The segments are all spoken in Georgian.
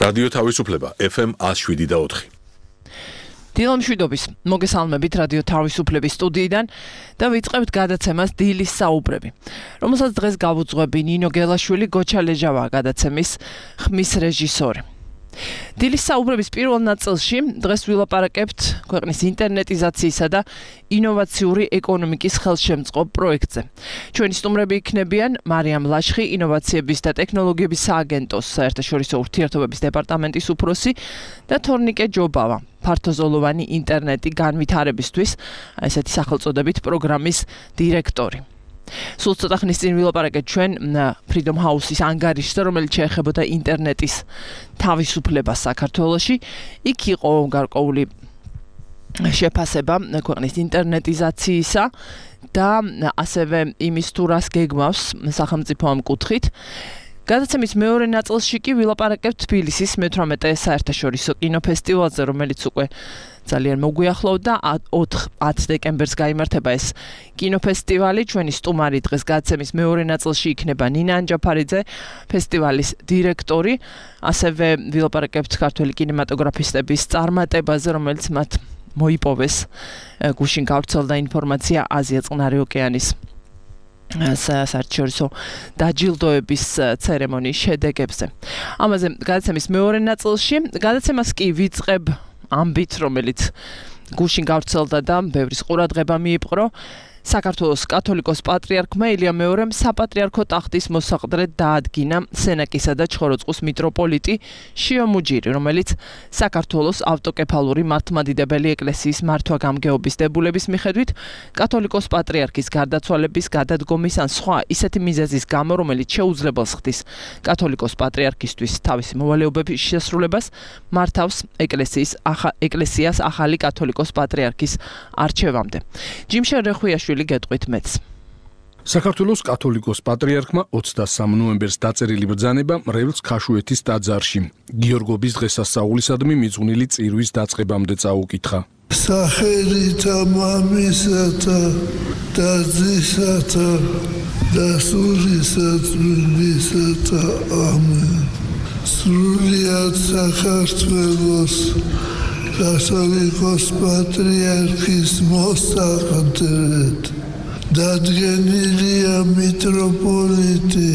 რადიო თავისუფლება FM 107.4. დილა მშვიდობის, მოგესალმებით რადიო თავისუფლების სტუდიიდან და ვიწყებთ გადაცემას დილის საუბრები, რომელსაც დღეს გავუძღვები ნინო გელაშვილი, გოჩა ლეჟავაა გადაცემის ხმის რეჟისორი. დილის საუბრების პირველ ნაწილში დღეს ვილაპარაკებთ ქვეყნის ინტერნეტიზაციისა და ინოვაციური ეკონომიკის ხელშემწყობ პროექტზე. ჩვენი სტუმრები იქნებიან მარიამ ლაშხი, ინოვაციების და ტექნოლოგიების სააგენტოს საერთაშორისო ურთიერთობების დეპარტამენტის უფროსი და თორნიკე ჯობავა, ფართოზოლოვანი ინტერნეტი განვითარებისთვის, ესეთი სახელწოდებით პროგრამის დირექტორი. სულ ცოტა ხნის წინ ვილაპარაკეთ ჩვენ Freedom House-ის ანგარიშზე, რომელიც შეეხებოდა ინტერნეტის თავისუფლებას საქართველოში. იქ იყო გარკვეული შეფასება ქვეყნის ინტერნეტიზაციისა და ასევე იმის თუ რას გეგმავს სახელმწიფო ამ კუთხით. გადაცემის მეორე ნაწილში კი ვილაპარაკებთ თბილისის მე-18 საერთაშორისო კინოფესტივალზე, რომელიც უკვე ძალიან მოგვიახლოვდა. 10 დეკემბერს გაიმართება ეს კინოფესტივალი. ჩვენი სტუმარი დღეს გადაცემის მეორე ნაწილში იქნება ნინა ანჯაფარიძე, ფესტივალის დირექტორი. ასევე ვილაპარაკებთ ქართველი კინემატოგრაფისტების წარმატებაზე, რომელიც მათ მოიპოვეს გუშინ გავრცელდა ინფორმაცია აზია-წყნარი ოკეანის საერთაშორისო დაჯილდოების ცერემონიის შედეგებზე. ამაზე გადაცემის მეორე ნაწილში. გადაცემას კი ვიწყებ ამბით, რომელიც გუშინ გავრცელდა და ბევრის ყურადღება მიიპყრო. საქართველოს კათოლიკოს პატრიარქმა ილია მეორემ საპატრიარქო ტახტის მოსაყდრედ დაადგინა სენაკისა და ჩხოროწყუს მიტროპოლიტი შიო მუჯირი, რომელიც საქართველოს ავტოკეფალური მართლმადიდებელი ეკლესიის მართვა-გამგეობის დებულების მიხედვით კათოლიკოს პატრიარქის გარდაცვალების, გადადგომის ან სხვა ისეთი მიზეზის გამო, რომელიც შეუძლებელს ხდის კათოლიკოს პატრიარქისთვის თავისი მოვალეობების შესრულებას, მართავს ეკლესიას ახალი კათოლიკოს პატრიარქის არჩევამდე. ჯიმშენ რეხვიაშვილი გეტყვით მეც. საქართველოს კათოლიკოს პატრიარქმა 23 ნოემბერს დაწერილი ბრძანება მრევლს ქაშუეთის ტაძარში გიორგობის დღესასწაულისადმი მიძღვნილი წირვის დაწყებამდე წაუკითხა. სახელითა მამისათა და ძისათა და სულისა წმინდისათა ამენ. სრულიად საქართველოს კათოლიკოს პატრიარქის მოსაყდრედ დადგენილია მიტროპოლიტი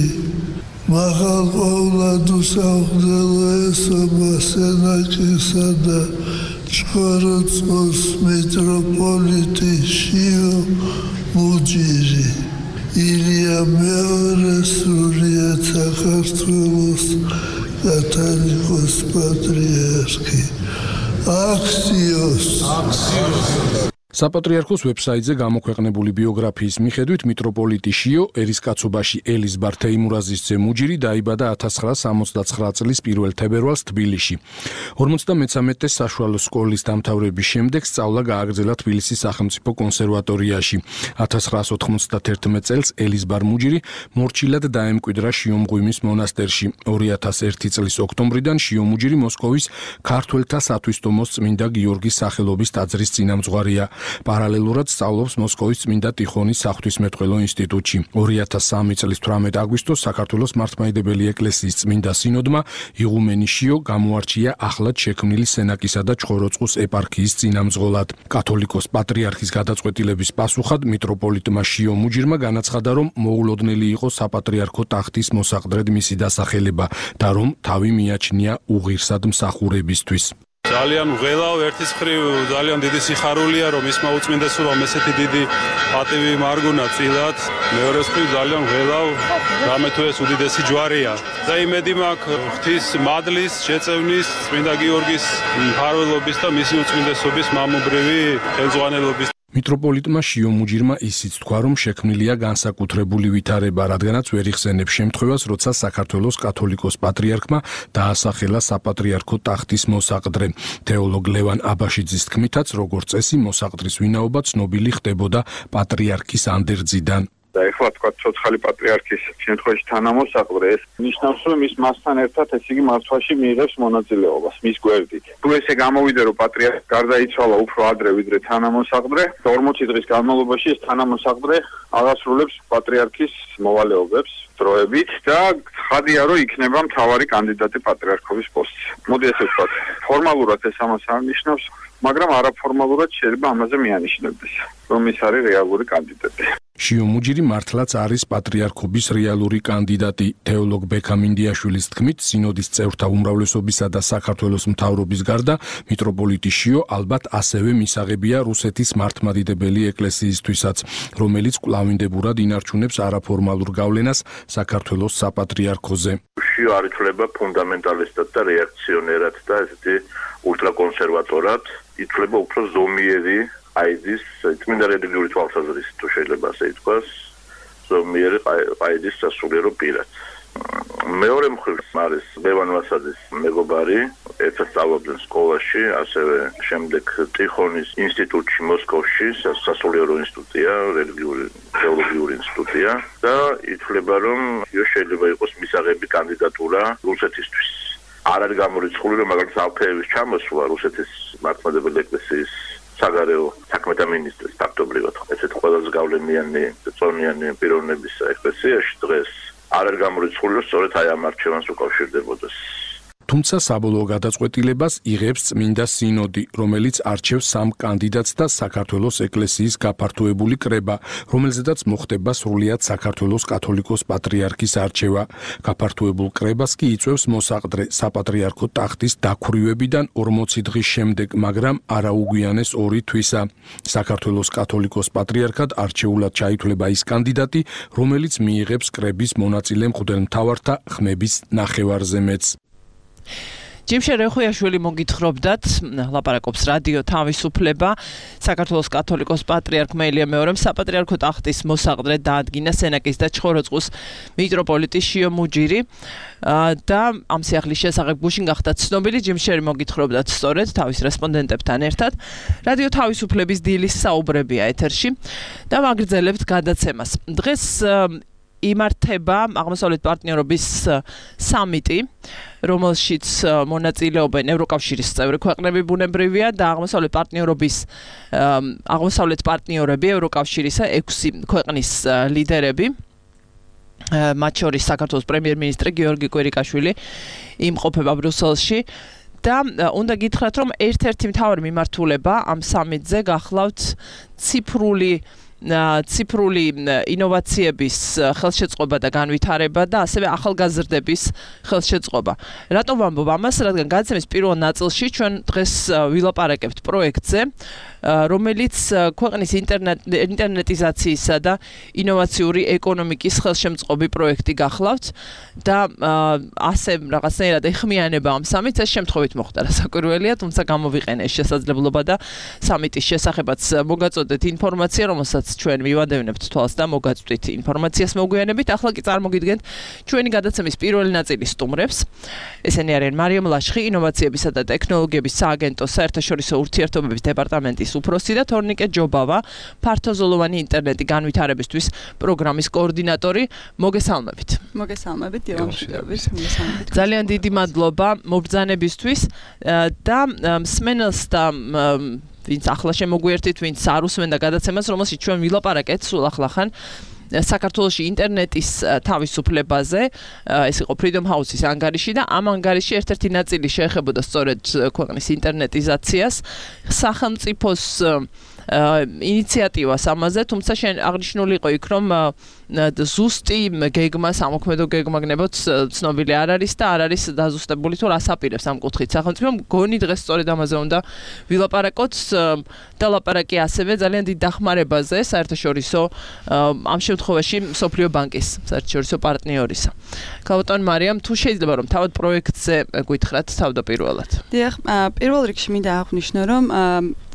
მაღალყოვლად უსაუხლელო ესობა სენაკისა და ჩხოროწყუს მიტროპოლიტი შიო მუჯირი. ილია მეორე სრულიად საქართველოს კათოლიკოს პატრიარქი. საპატრიარქოს ვებსაიტზე გამოქვეყნებული ბიოგრაფიის მიხედვით მიტროპოლიტი შიო ერისკაცობაში ელიზბარ თეიმურაზის ძე მუჯირი დაიბადა 1969 წლის 1 თებერვალს თბილისში. 53 საშუალო სკოლის დამთავრების შემდეგ სწავლა გააგრძელა თბილისის სახელმწიფო კონსერვატორიაში. 1991 წელს ელიზბარ მუჯირი მორჩილად დაემკვიდრა შიომღვიმის მონასტერში. 2001 წლის ოქტომბრიდან შიო მუჯირი მოსკოვის ქართველთა სათვისტომოს წმინდა გიორგის სახელობის ტაძრის წინამძღვარია. პარალელურად სწავლობს მოსკოვის წმინდა ტიხონის საღვთისმეტყველო ინსტიტუტში. 2003 წლის 18 აგვისტოს საქართველოს მართლმადიდებელი ეკლესიის წმინდა სინოდმა იღუმენი შიო გამოარჩია ახლად შექმნილი სენაკისა და ჩხოროწყუს ეპარქიის წინამძღოლად. კათოლიკოს პატრიარქის გადაწყვეტილების პასუხად მიტროპოლიტმა შიო მუჯირმა განაცხადა, რომ მოულოდნელი იყო საპატრიარქო ტახტის მოსაყდრედ მისი დასახელება და რომ თავი მიაჩნია უღირსად მსახურებისთვის. ძალიან ველავ, ერთის მხრივ ძალიან დიდი სიხარულია, რომ ისმა უწმინდესურამ ესეთი დიდი პატივი მარგუნა წილად. მეორეს მხრივ ძალიან ველავ, რამე თუ ეს უდიდესი ჯვარია. და იმედი მაქვს ღვთის მადლის, შეწევნის, წმინდა გიორგის მფარველობის და მისი უწმინდესობის მამობრივი ხელმძღვანელობის. მიტროპოლიტმა შიო მუჯირმა ისიც თქვა, რომ შექმნილია განსაკუთრებული ვითარება, რადგანაც ვერ იხსენებს შემთხვევას, როცა საქართველოს კათოლიკოს პატრიარქმა დაასახელა საპატრიარქო ტახტის მოსაყდრე. თეოლოგ ლევან აბაშიძის თქმითაც, როგორც წესი, მოსაყდრის ვინაობა ცნობილი ხდებოდა პატრიარქის ანდერძიდან. და ეხლა თქვა ცოცხალი პატრიარქის შემთხვევაში თანამოსაყდრე ეს ნიშნავს რომ ის მასთან ერთად ესე იგი მართვაში მიიღებს მონაწილეობას მის გვერდით. თუ ესე გამოვიდა რომ პატრიარქი გარდაიცვალა უფრო ადრე ვიდრე თანამოსაყდრე 40 დღის განმავლობაში ეს თანამოსაყდრე აღასრულებს პატრიარქის მოვალეობებს დროებით და ხადია რომ იქნება მთავარი კანდიდატი პატრიარქობის პოსტზე. მოდი ესე ვთქვათ, ფორმალურად ეს ამას არ ნიშნავს, მაგრამ არაფორმალურად შეიძლება ამაზე მიანიშნებდეს, რომ ის არის რეალური კანდიდატი. შიო მუჯირი მართლაც არის პატრიარქობის რეალური კანდიდატი. თეოლოგ ბექამ ინდიაშვილის თქმით, სინოდის წევრთა უმრავლესობისა და საქართველოს მთავრობის გარდა მიტროპოლიტი შიო ალბათ ასევე მისაღებია რუსეთის მართლმადიდებელი ეკლესიისთვისაც, რომელიც კვლავინდებურად ინარჩუნებს არაფორმალურ გავლენას საქართველოს საპატრიარქოზე. შიო არ ითვლება ფუნდამენტალისტად და რეაქციონერად და ესეთი ულტრაკონსერვატორად, ითვლება უფრო ზომიერი აიდის წმინდა რელიგიური თვალსაზრისით თუ შეიძლება ასე ითქვას, ზომიერი აიდის სასულიერო პირად. მეორე მხრივ არის ლევან ვასაძის მეგობარი, ერთად სწავლობდნენ სკოლაში, ასევე შემდეგ ტიხონის ინსტიტუტში მოსკოვში, სასულიერო ინსტიტუტია, რელიგიური თეოლოგიური ინსტიტუტია და ითვლება რომ შეიძლება იყოს მისაღები კანდიდატურა რუსეთისთვის. არ არის გამორიცხული რომ მაგალითად ალფეევის ჩამოსვლა რუსეთის მართლმადიდებელი ეკლესიის საგარეო საქმეთა მინისტრის ფაქტობრივად ესეთ ყველაზე გავლენიანი წონიანი პიროვნების ეკლესიაში დღეს არ არის გამორიცხული რომ სწორედ აი ამ არჩევანს უკავშირდებოდეს. თუმცა საბოლოო გადაწყვეტილებას იღებს წმინდა სინოდი, რომელიც არჩევს 3 კანდიდატს და საქართველოს ეკლესიის გაფართოებული კრება, რომელზედაც მოხდება სრულიად საქართველოს კათოლიკოს პატრიარქის არჩევა. გაფართოებულ კრებას კი იწვევს მოსაყდრე საპატრიარქო ტახტის დაქვრივებიდან 40 დღის შემდეგ, მაგრამ არაუგვიანეს 2 თვისა. საქართველოს კათოლიკოს პატრიარქად არჩეულად ჩაითვლება ის კანდიდატი, რომელიც მიიღებს კრების მონაწილე მღვდელმთავართა ხმების ნახევარზე მეც. ჯიმშე რეხუიაშვილი მოგითხრობდათ, ლაპარაკობს რადიო თავისუფლება, საქართველოს კათოლიკოს პატრიარქმა ილია მეორემ საპატრიარქო ტახტის მოსაყდრედ დაადგინა სენაკის და ჩხოროწყუს მიტროპოლიტი შიო მუჯირი და ამ სიახლის შესახებ გუშინ გახდა ცნობილი. ჯიმშერი მოგითხრობდათ სწორედ თავის რესპონდენტებთან ერთად. რადიო თავისუფლების დილის საუბრებია ეთერში და ვაგრძელებთ გადაცემას. დღეს იმართება აღმოსავლეთ პარტნიორობის სამიტი, რომელშიც მონაწილეობენ ევროკავშირის წევრი ქვეყნები ბუნებრივია და აღმოსავლეთ პარტნიორები ევროკავშირისა 6 ქვეყნის ლიდერები. მათ შორის საქართველოს პრემიერ-მინისტრი გიორგი კვირიკაშვილი იმყოფება ბრიუსელში და უნდა გითხრათ, რომ ერთ-ერთი მთავარი მიმართულება ამ სამიტზე გახლავთ ციფრული ინოვაციების ხელშეწყობა და განვითარება და ასევე ახალგაზრდების ხელშეწყობა. რატომ ვამბობ ამას? რადგან გადაცემის პირველ ნაწილში ჩვენ დღეს ვილაპარაკებთ პროექტზე, რომელიც ქვეყნის ინტერნეტიზაციისა და ინოვაციური ეკონომიკის ხელშემწყობი პროექტი გახლავთ და ასე რაღაცნაირად ეხმიანება ამ სამიტს. ეს შემთხვევით მოხდა, რასაკვირველია, თუმცა გამოვიყენე ეს შესაძლებლობა და სამიტის შესახებაც მოგაწოდეთ ინფორმაცია, რომელსაც ჩვენ მივადევნებთ თვალს და მოგაწვდით ინფორმაციას მოგვიანებით. ახლა კი წარმოგიდგენთ ჩვენი გადაცემის პირველი ნაწილის სტუმრებს. ესენი არიან მარიამ ლაშხი, ინოვაციებისა და ტექნოლოგიების სააგენტოს საერთაშორისო ურთიერთობების დეპარტამენტის უფროსი და თორნიკე ჯობავა, ფართოზოლოვანი ინტერნეტი განვითარებისთვის პროგრამის კოორდინატორი. მოგესალმებით. მოგესალმებით, დიალოგშიდობის. მოგესალმებით. ძალიან დიდი მადლობა მობრძანებისთვის და მსმენელს და ვინც ახლა შემოგვიერთით, ვინც არ უსმენდა გადაცემას, რომელშიც ჩვენ ვილაპარაკეთ სულ ახლახან საქართველოში ინტერნეტის თავისუფლებაზე. ეს იყო Freedom House-ის ანგარიში და ამ ანგარიში ერთ-ერთი ნაწილი შეეხებოდა სწორედ ქვეყნის ინტერნეტიზაციას, სახელმწიფოს ინიციატივას ამაზე, თუმცა აღნიშნული იყო იქ, რომ ზუსტი გეგმა, სამოქმედო გეგმა გნებოთ ცნობილი არ არის და არ არის დაზუსტებული თუ რას აპირებს ამ კუთხით სახელმწიფო. მგონი დღეს სწორედ ამაზე უნდა ვილაპარაკოთ და ლაპარაკი ასევე ძალიან დიდ დახმარებაზე საერთაშორისო ამ შემთხვევაში მსოფლიო ბანკის საერთაშორისო პარტნიორისა. ქალბატონ მარიამ, თუ შეიძლება რომ თავად პროექტზე გითხრათ თავდაპირველად. დიახ, პირველ რიგში მინდა აღვნიშნო, რომ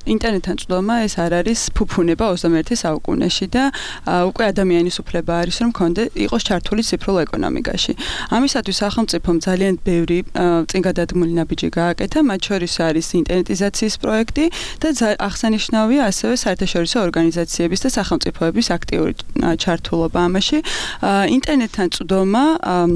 ინტერნეტთან წვდომა ეს არ არის ფუფუნება 21 საუკუნეში და უკვე ადამიანის უფლება არის რომ იყოს ჩართული ციფრულ ეკონომიკაში. ამისათვის სახელმწიფომ ძალიან ბევრი წინგადადგმული ნაბიჯი გააკეთა, მათ შორის არის ინტერნეტიზაციის პროექტი და აღსანიშნავია ასევე საერთაშორისო ორგანიზაციების და სახელმწიფოების აქტიური ჩართულობა ამაში. ინტერნეტთან წვდომა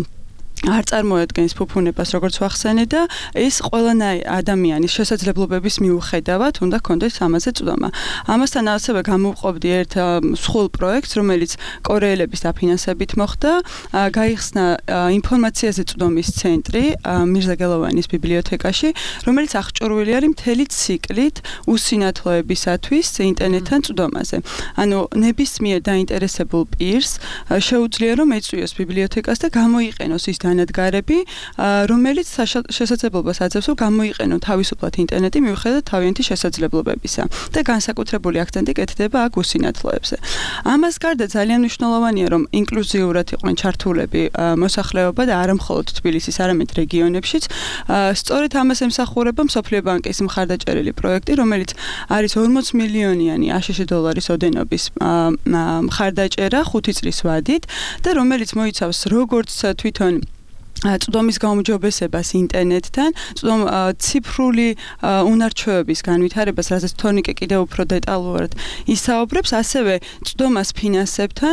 არ წარმოადგენს ფუფუნებას, როგორც ვახსენე და ეს ყველანაირი ადამიანის შესაძლებლობების მიუხედავად უნდა ჰქონდეს ამაზე წვდომა. ამასთან ასევე გამოვყოფდი ერთ სრულ პროექტს, რომელიც კორეელების დაფინანსებით მოხდა, გაიხსნა ინფორმაციაზე წვდომის ცენტრი მირზაგელოვანის ბიბლიოთეკაში, რომელიც აღჭურვილი არის მთელი ციკლით უსინათლოებისათვის ინტერნეტთან წვდომაზე. ანუ ნებისმიერ დაინტერესებულ პირს შეუძლია რომ ეწვიოს ბიბლიოთეკას და გამოიყენოს ის განადგარები, რომელიც შესაძლებლობას აძლევს, რომ გამოიყენონ თავისუფლად ინტერნეტი მიუხედავად თავიანთი შესაძლებლობებისა და განსაკუთრებული აქცენტი კეთდება აქ უსინათლოებზე. ამას გარდა ძალიან მნიშვნელოვანია, რომ ინკლუზიურად იყვნენ ჩართულები მოსახლეობა და არა მხოლოდ თბილისის, არამედ რეგიონებშიც. სწორედ ამას ემსახურება მსოფლიო ბანკის მხარდაჭერილი პროექტი, რომელიც არის 40 მილიონიანი აშშ დოლარის ოდენობის მხარდაჭერა 5 წლის ვადით და რომელიც მოიცავს როგორც თვითონ წვდომის გაუმჯობესებას ინტერნეტთან, ციფრული უნარჩვევების განვითარებას, რასაც თორნიკე კიდევ უფრო დეტალურად ისაუბრებს, ასევე წვდომას ფინანსებთან,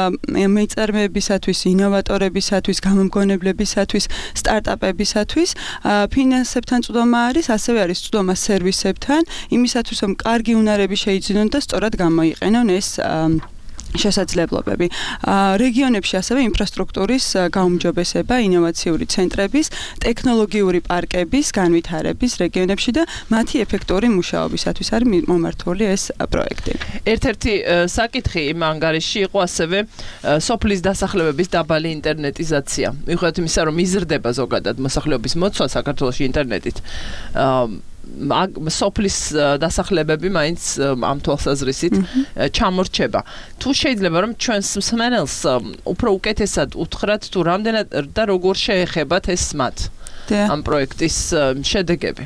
მეწარმეებისათვის, ინოვატორებისათვის, გამომგონებლებისათვის, სტარტაპებისათვის, ფინანსებთან წვდომა არის, ასევე არის წვდომა სერვისებთან, იმისათვის, რომ კარგი უნარები შეიძინონ და სწორად გამოიყენონ ეს შესაძლებლობები. რეგიონებში ასევე ინფრასტრუქტურის გაუმჯობესება, ინოვაციური ცენტრების, ტექნოლოგიური პარკების განვითარების რეგიონებში და მათი ეფექტური მუშაობისათვის არის მომართული ეს პროექტი. ერთ-ერთი საკითხი იმ ანგარიშში იყო ასევე სოფლის დასახლებების დაბალი ინტერნეტიზაცია. მიუხედავად იმისა, რომ იზრდება ზოგადად მოსახლეობის მოცვა საქართველოში ინტერნეტით, სოფლის დასახლებები მაინც ამ თვალსაზრისით ჩამორჩება. თუ შეიძლება რომ ჩვენს მსმენელს უფრო უკეთესად უთხრათ თუ რამდენად და როგორ შეეხებათ ეს მათ ამ პროექტის შედეგები.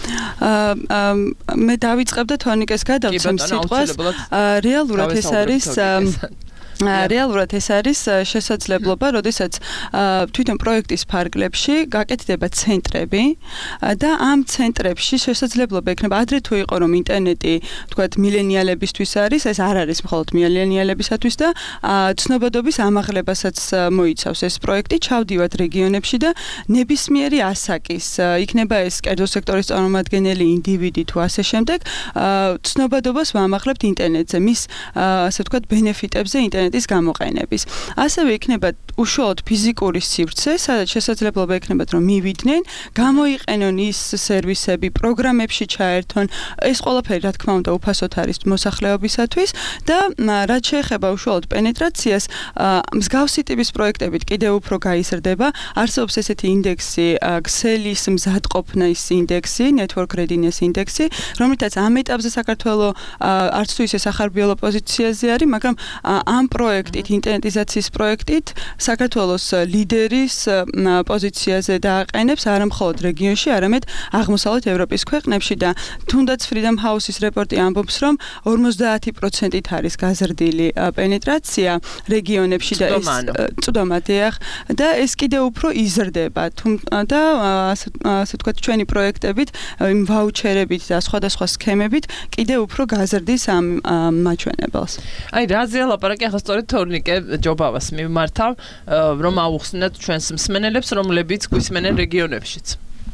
მე დავიწყებ და თორნიკეს გადავცემ სიტყვას. რეალურად ეს არის შესაძლებლობა, როდესაც თვითონ პროექტის ფარგლებში გაკეთდება ცენტრები და ამ ცენტრებში შესაძლებლობა ექნება ადრე თუ იყო რომ ინტერნეტი თქვათ მილენიალებისთვის არის, ეს არ არის მხოლოდ მილენიალებისათვის და ცნობადობის ამაღლებასაც მოიცავს ეს პროექტი. ჩავდივართ რეგიონებში და ნებისმიერი ასაკის, იქნება ეს კერძო სექტორის წარმომადგენელი, ინდივიდი თუ ასე შემდეგ, ცნობადობას ვამაღლებთ ინტერნეტზე, მის ასე ვთქვათ ბენეფიტებზე ინტერნეტის გამოყენების. ასევე იქნება უშუალოდ ფიზიკური სივრცე, სადაც შესაძლებლობა ექნებათ რომ მივიდნენ, გამოიყენონ ის სერვისები, პროგრამებში ჩაერთონ. ეს ყველაფერი რა თქმა უნდა უფასოდ არის მოსახლეობისათვის და რაც შეეხება უშუალოდ პენეტრაციას, მსგავსი ტიპის პროექტებით კიდევ უფრო გაიზრდება. არსებობს ესეთი ინდექსი, ქსელის მზადყოფნის ინდექსი, network readiness ინდექსი, რომლითაც ამ ეტაპზე საქართველოს არც თუ ისე სახარბიელო პოზიციაზე არის, მაგრამ ამ პროექტით, ინტერნეტიზაციის პროექტით საქართველოს ლიდერის პოზიციაზე დააყენებს არა მხოლოდ რეგიონში, არამედ აღმოსავლეთ ევროპის ქვეყნებში და თუნდაც Freedom House-ის რეპორტი ამბობს, რომ 50%-ით არის გაზრდილი პენეტრაცია რეგიონებში და ეს წვდომა და ეს კიდევ უფრო იზრდება. და ასე ვთქვათ, ჩვენი პროექტებით, იმ ვაუჩერებით და სხვადასხვა სქემებით კიდევ უფრო გაზრდის ამ მაჩვენებელს. აი, რაზე ლაპარაკი ახლა სწორედ თორნიკე ჯობავას მიმართავ, რომ აუხსნათ ჩვენს მსმენელებს, რომლებიც გვისმენენ რეგიონებშიც.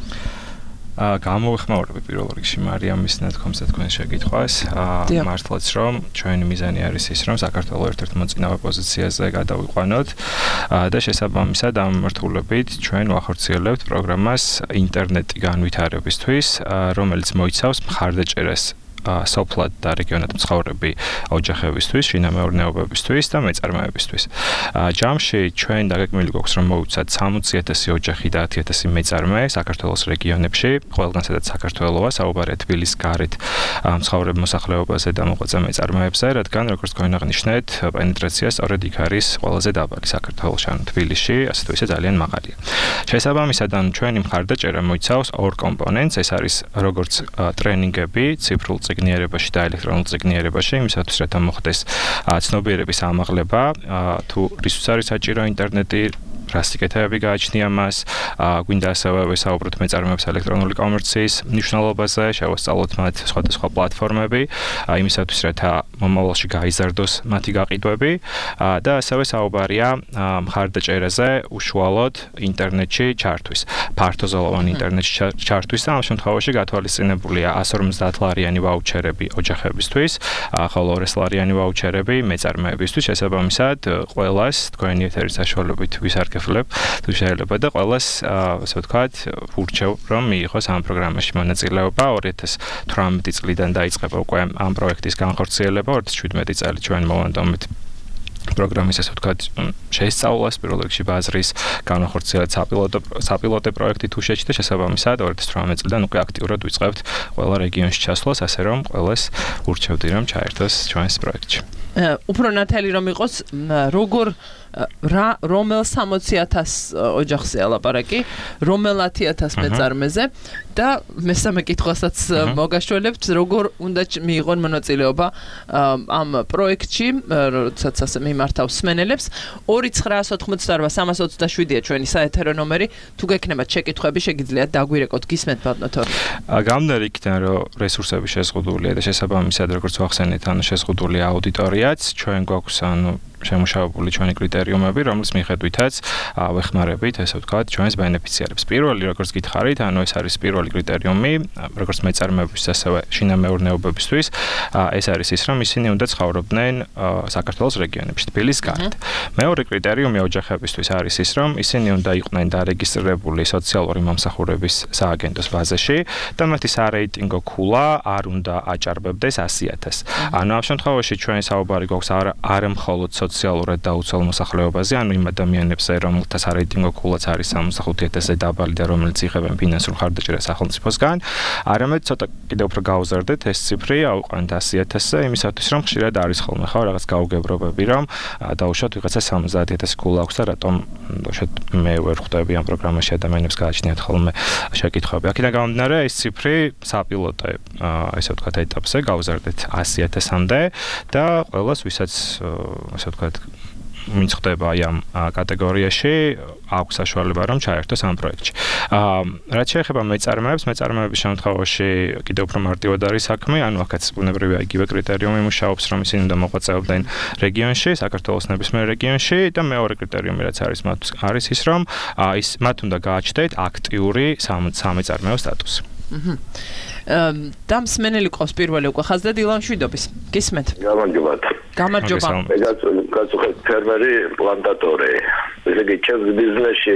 გამოვიხმაურები პირველ რიგში მარიამის ნათქვამს და თქვენ შეკითხვას. მართლაც რომ ჩვენი მიზანი არის ის, რომ საქართველოს ერთ-ერთ მოწინავე პოზიციაზე გადავიყვანოთ და შესაბამისად ამ მიმართულებით ჩვენ ვახორციელებთ პროგრამას ინტერნეტი განვითარებისთვის, რომელიც მოიცავს მხარდაჭერას სოფლად და რეგიონად მცხოვრები ოჯახებისთვის, შინამეურნეობებისთვის და მეწარმეებისთვის. ჯამში ჩვენ დაგეგმილი გვაქვს, რომ მოვუცათ 60,000 ოჯახი და 10,000 მეწარმე საქართველოს რეგიონებში, ყველგან სადაც საქართველოა, საუბარია თბილისის გარეთ მცხოვრებ მოსახლეობაზე და მოღვაწე მეწარმეებზე, რადგან როგორც თქვენ აღნიშნეთ, პენეტრაცია სწორედ იქ არის ყველაზე დაბალი საქართველოში, ანუ თბილისში, ასე თუ ისე ძალიან მაღალია. შესაბამისად, ჩვენი მხარდაჭერა მოიცავს ორ კომპონენტს, ეს არის როგორც ტრენინგები, ციფრულ წიგნიერებაში და ელექტრონულ წიგნიერებაში, იმისათვის რათა მოხდეს ცნობიერების ამაღლება, თუ რისთვის არის საჭირო ინტერნეტი, რა სიკეთეები გააჩნია მას, გვინდა ასევე ვესაუბროთ მეწარმეებს ელექტრონული კომერციის მნიშვნელობაზე, შევასწავლოთ მათ სხვადასხვა პლატფორმები, იმისათვის რათა მომავალში გაიზარდოს მათი გაყიდვები და ასევე საუბარია მხარდაჭერაზე უშუალოდ ინტერნეტში ჩართვის, ფართოზოლოვანი ინტერნეტში ჩართვის და ამ შემთხვევაში გათვალისწინებულია 150 ლარიანი ვაუჩერები ოჯახებისთვის, ხოლო 200 ლარიანი ვაუჩერები მეწარმეებისთვის, შესაბამისად ყველას თქვენი ეთერის საშუალებით თუ შეიძლება და ყველას ასე ვთქვათ, ურჩევ რომ მიიღოს ამ პროგრამაში მონაწილეობა 2018 წლიდან დაიწყება უკვე ამ პროექტის განხორციელება 2017 წელი ჩვენ მოვანდომით პროგრამის ასე ვთქვათ შეისწავლას პირველ რიგში ბაზრის განახორციელეთ საპილოტო პროექტი თუ შეჭდა შესაბამისად 2018 წლიდან უკვე აქტიურად ვიწყებთ ყველა რეგიონში ჩასვლას ასე რომ ყველას ურჩევდი რომ ჩაერთოს ჩვენს პროექტში უფრო ნათელი რომ იყოს როგორ რომელ 60,000 ოჯახზე ალაპარაკი, რომელ 10,000 მეწარმეზე და მესამე კითხვასაც მოგაშველებთ, როგორ უნდა მიიღონ მონაწილეობა ამ პროექტში, როდესაც ასე მიმართავს მსმენელებს. 2988327-ია ჩვენი საეთერო ნომერი. თუ გექნებათ შეკითხვები, შეგიძლიათ დაგვირეკოთ. გისმენთ ბატონო თორე. გამნერი იქიდან რომ რესურსები შეზღუდულია და შესაბამისად როგორც ვახსენეთ, შეზღუდულია აუდიტორიაც, ჩვენ გვაქვს შემუშავებული ჩვენი კრიტერიუმები, რომლის მიხედვითაც ვეხმარებით, ესე ვთქვათ, ჩვენს ბენეფიციარებს. პირველი, როგორც გითხარით, ეს არის პირველი კრიტერიუმი, როგორც მეწარმეებისთვის, ასევე შინამეურნეობებისთვის, ეს არის ის, რომ ისინი უნდა ცხოვრობდნენ საქართველოს რეგიონებში, თბილისის გარეთ. მეორე კრიტერიუმი ოჯახებისთვის არის ის, რომ ისინი უნდა იყვნენ დარეგისტრირებული სოციალური მომსახურების სააგენტოს ბაზაში და მათი სარეიტინგო ქულა არ უნდა აჭარბებდეს 100,000. ანუ ამ შემთხვევაში ჩვენი საუბარი გვაქვს არ მხოლოდ სოციალურად დაუცველ მოსახლეობაზე, ანუ იმ ადამიანებზე, რომელთა სარეიტინგო ქულაც არის 65,000-ზე დაბალი და რომელიც იღებენ ფინანსურ მხარდაჭერას სახელმწიფოსგან, არამედ ცოტა კიდევ უფრო გავუზარდეთ ეს ციფრი, ავუყანეთ 100,000-ზე, იმისათვის რომ ხშირად არის ხოლმე ხო რაღაც გაუგებრობები, რომ დაუშვათ ვიღაცა 70,000 ქულა აქვს და რატომ დაუშვათ მე ვერ ხვდები ამ პროგრამაში ადამიანებს გააჩნიათ ხოლმე შეკითხვები. აქედან გამომდინარე, ეს ციფრი საპილოტო ესე ვთქვათ ეტაპზე გავუზარდეთ 100,000-მდე და ყველას ვისაც ასე ვთქვათ ვინც ხდება ამ კატეგორიაში აქვს საშუალება რომ ჩაერთოს ამ პროექტში. რაც შეეხება მეწარმეების შემთხვევაში კიდევ უფრო მარტივად არის საქმე, ანუ აქაც ბუნებრივია იგივე კრიტერიუმი მუშაობს, რომ ისინი უნდა მოღვაწეობდნენ რეგიონში, საქართველოს ნებისმიერ რეგიონში და მეორე კრიტერიუმი რაც არის არის ის, რომ მათ უნდა გააჩნდეთ აქტიური სამეწარმეო სტატუსი. და მსმენელი ყავს პირველი უკვე ხაზდა დილან შვიდობის. გისმენთ? გამარჯობა. გაწუხეთ ფერმერი პლანტატორი. ესე იგი ჩემს ბიზნესში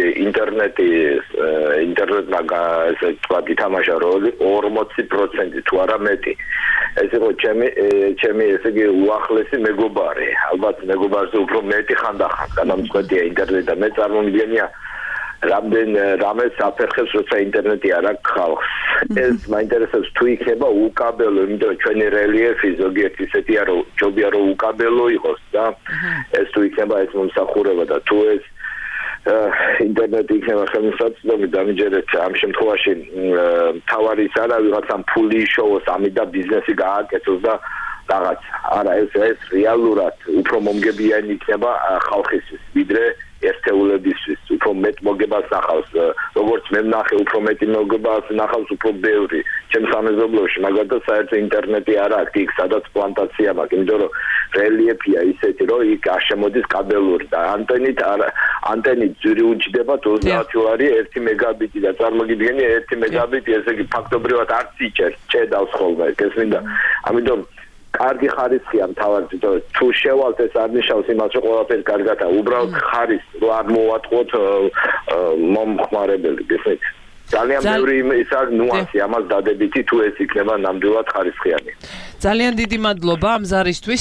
ინტერნეტმა ესე ვთქვათ ითამაშა როლი 40% თუ არა მეტი. ეს იყო ჩემი ესე იგი უახლესი მეგობარი. ალბათ მეგობარზე უფრო მეტი ხანდახან განამწყვეტია ინტერნეტი და მე წარმომიდგენია რამეს აფერხებს როცა ინტერნეტი არ აქვს ხალხს. ეს მაინტერესებს თუ იქნება უკაბელო, იმიტომ რომ ჩვენი რელიეფი ზოგიერთ ისეთია რომ ჯობია რომ უკაბელო იყოს და ეს თუ იქნება ეს მომსახურება და თუ ეს ინტერნეტი იქნება ხელმისაწვდომი დამიჯერეთ ამ შემთხვევაში თავარი ის არა ვიღაცამ ფული იშოვოს ამით და ბიზნესი გააკეთოს და რაღაც არა ეს რეალურად უფრო მომგებიანი იქნება ხალხისთვის ვიდრე ერთეულებისთვის უფრო მეტ მოგებას ნახავს როგორც მე ვნახე უფრო მეტი მოგებას ნახავს უფრო ბევრი ჩემს სამეზობლოში მაგალითად საერთო ინტერნეტი არ აქვს იქ სადაც პლანტაცია მაქვს იმიტომ რომ რელიეფია ისეთი რომ იქ არ შემოდის კაბელური და ანტენით ძვირი უჯდება 30 ლარი 1 მეგაბიტი და წარმოგიდგენია 1 მეგაბიტი ესე იგი ფაქტობრივად არც იჭერს ჭედავს ხოლმე გესმინდა ამიტომ კარგი ხარისხია მთავარად თუ შევალთ ეს არ ნიშნავს იმას რომ ყველაფერი კარგადაა უბრალოდ ხარისხი რომ არ მოვატყუოთ მომხმარებელი გესმით ძალიან ბევრი ის არის ნუანსი ამას დადებითი თუ ეს იქნება ნამდვილად ხარისხიანი ძალიან დიდი მადლობა ამ ზარისთვის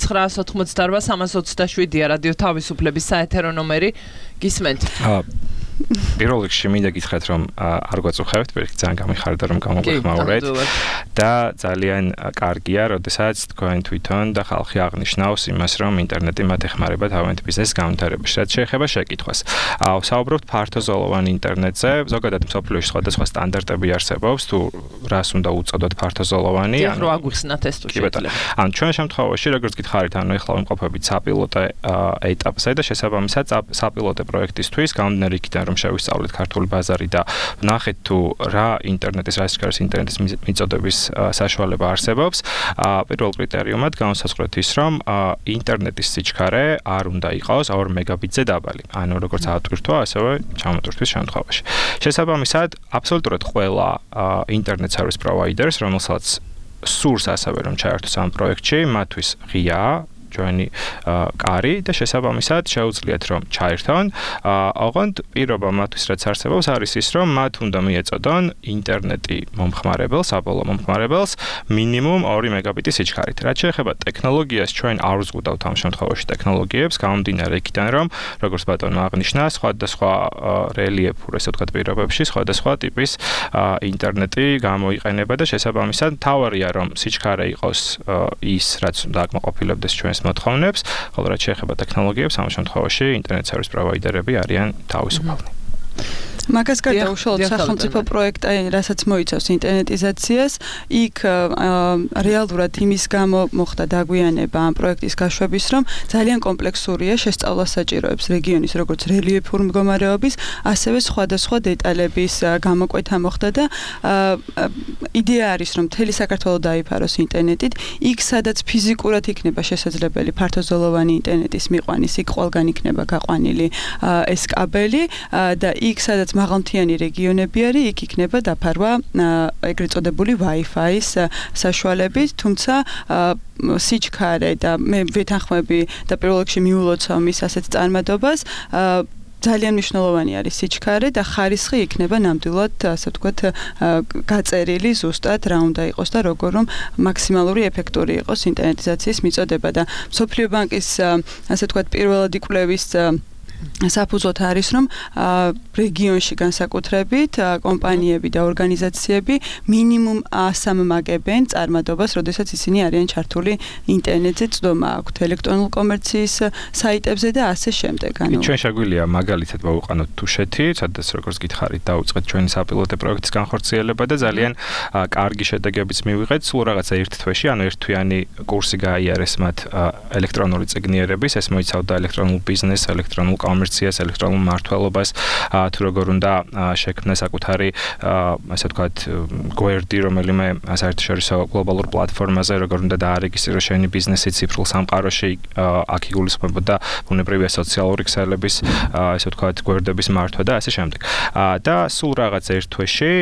2988327-ია რადიო თავისუფლების საეთერო ნომერი გისმენთ პირველ რიგში მინდა გითხრათ, რომ არ გვაწუხებთ, ვერხი ძალიან გამიხარდა, რომ გამოგვეხმაურეთ და ძალიან კარგია, როდესაც თქვენ თვითონ და ხალხი აღნიშნავს იმას, რომ ინტერნეტი მათ ეხმარება თავიანთ ბიზნესის განვითარებაში. რაც შეეხება შეკითხვას. ვსაუბრობთ ფართოზოლოვან ინტერნეტზე, ზოგადად მსოფლიოში სხვადასხვა სტანდარტები არსებობს, თუ რას უნდა უწოდოთ ფართოზოლოვანი. ანუ აგვიხსნათ ეს თუ შეიძლება. ანუ ჩვენ შემთხვევაში, როგორც გითხარით, ანუ ეხლა ვიმყოფებით საპილოტო ეტაპზე და შესაბამისად საპილოტო პროექტისთვის გამომდინარე იქიდან, რომ შევისწავლეთ ქართული ბაზარი და ვნახეთ თუ რა ინტერნეტის მიწოდების საშუალება არსებობს. პირველ კრიტერიუმად განსაზღვრეთ ის, რომ ინტერნეტის სიჩქარე არ უნდა იყოს 2 მეგაბიტზე დაბალი. ანუ როგორც ავტვირთვა, ასევე ჩამოტვირთვის შემთხვევაში. შესაბამისად, აბსოლუტურად ყველა ინტერნეტ სერვის პროვაიდერს, რომელსაც სურს ასევე რომ ჩაერთოს ამ პროექტში, მათთვის ღიაა ჩვენი კარი და შესაბამისად შეუძლიათ რომ ჩაერთონ. ოღონდ პირობა მათთვის რაც არსებობს არის ის, რომ მათ უნდა მიეწოდონ ინტერნეტი მომხმარებელს, საბოლოო მომხმარებელს მინიმუმ 2 მეგაბიტი სიჩქარით. რაც შეეხება ტექნოლოგიას, ჩვენ არ უზღუდავთ ამ შემთხვევაში ტექნოლოგიებს, გამომდინარე იქიდან, რომ როგორც ბატონო აღნიშნა, სხვადასხვა რელიეფურ, ესე ვთქვათ, პირობებში სხვადასხვა ტიპის ინტერნეტი გამოიყენება და შესაბამისად თავარია რომ სიჩქარე იყოს ის, რაც დაკმაყოფილებდეს ჩვენს მოთხოვნებს, ხოლო რაც შეეხება ტექნოლოგიებს, ამ შემთხვევაში ინტერნეტ სერვის პროვაიდერები არიან თავისუფალნი. მაგას გარდა უშუალოდ სახელმწიფო პროექტი, რასაც მოიცავს ინტერნეტიზაციას, იქ რეალურად იმის გამო მოხდა დაგვიანება ამ პროექტის გაშვების, რომ ძალიან კომპლექსურია, შესწავლა საჭიროებს რეგიონის როგორც რელიეფურ მდგომარეობის, ასევე სხვადასხვა დეტალების გამოკვეთა მოხდა და იდეა არის, რომ მთელი საქართველო დაიფაროს ინტერნეტით, იქ სადაც ფიზიკურად იქნება შესაძლებელი ფართოზოლოვანი ინტერნეტის მიყვანის, იქ ყველგან იქნება გაყვანილი ეს კაბელი და იქ სადაც მაღალმთიანი რეგიონები არის, იქ იქნება დაფარვა ეგრეთ წოდებული Wi-Fi-ის საშუალებით, თუმცა სიჩქარე და მე ვეთანხმები და პირველ რიგში მიულოცავ მის ასეთ წარმადობას, ძალიან მნიშვნელოვანი არის სიჩქარე და ხარისხი იქნება ნამდვილად, ასე ვთქვათ, გაწერილი ზუსტად რა უნდა იყოს და როგორ რომ მაქსიმალური ეფექტური იყოს ინტერნეტიზაციის მიწოდება და მსოფლიო ბანკის, ასე ვთქვათ, პირველადი კვლევის საფუძვად არის, რომ რეგიონში განსაკუთრებით კომპანიები და ორგანიზაციები მინიმუმ 100 მაგებენ წარმადობას, როდესაც ისინი არიან ჩართული ინტერნეტზე, წვდომა აქვთ ელექტრონულ კომერციის საიტებზე და ასე შემდეგ. ჩვენ შეგვიძლია მაგალითად მოვუყანოთ თუშეთი, სადაც როგორც გითხარით, დაუწყეთ ჩვენი საპილოტო პროექტის განხორციელება და ძალიან კარგი შედეგებიც მივიღეთ. სულ რაღაცა ერთ თვეში, ანუ ერთთვიანი კურსი გაიარეს მათ ელექტრონული წიგნიერების, ეს მოიცავდა ელექტრონულ ბიზნესს, ელექტრონულ კომერციას, ელექტრონულ მმართველობას, თუ როგორ უნდა შექმნას საკუთარი, ასე ვთქვათ, გვერდი, რომელიმე საერთაშორისო გლობალურ პლატფორმაზე, როგორ უნდა დაარეგისტრიროს შენი ბიზნესი ციფრულ სამყაროში, აქ იგულისხმებოდა ბუნებრივი სოციალური ქსელების, ასე ვთქვათ, გვერდების მართვა და ასე შემდეგ. და სულ რაღაც ერთ თვეში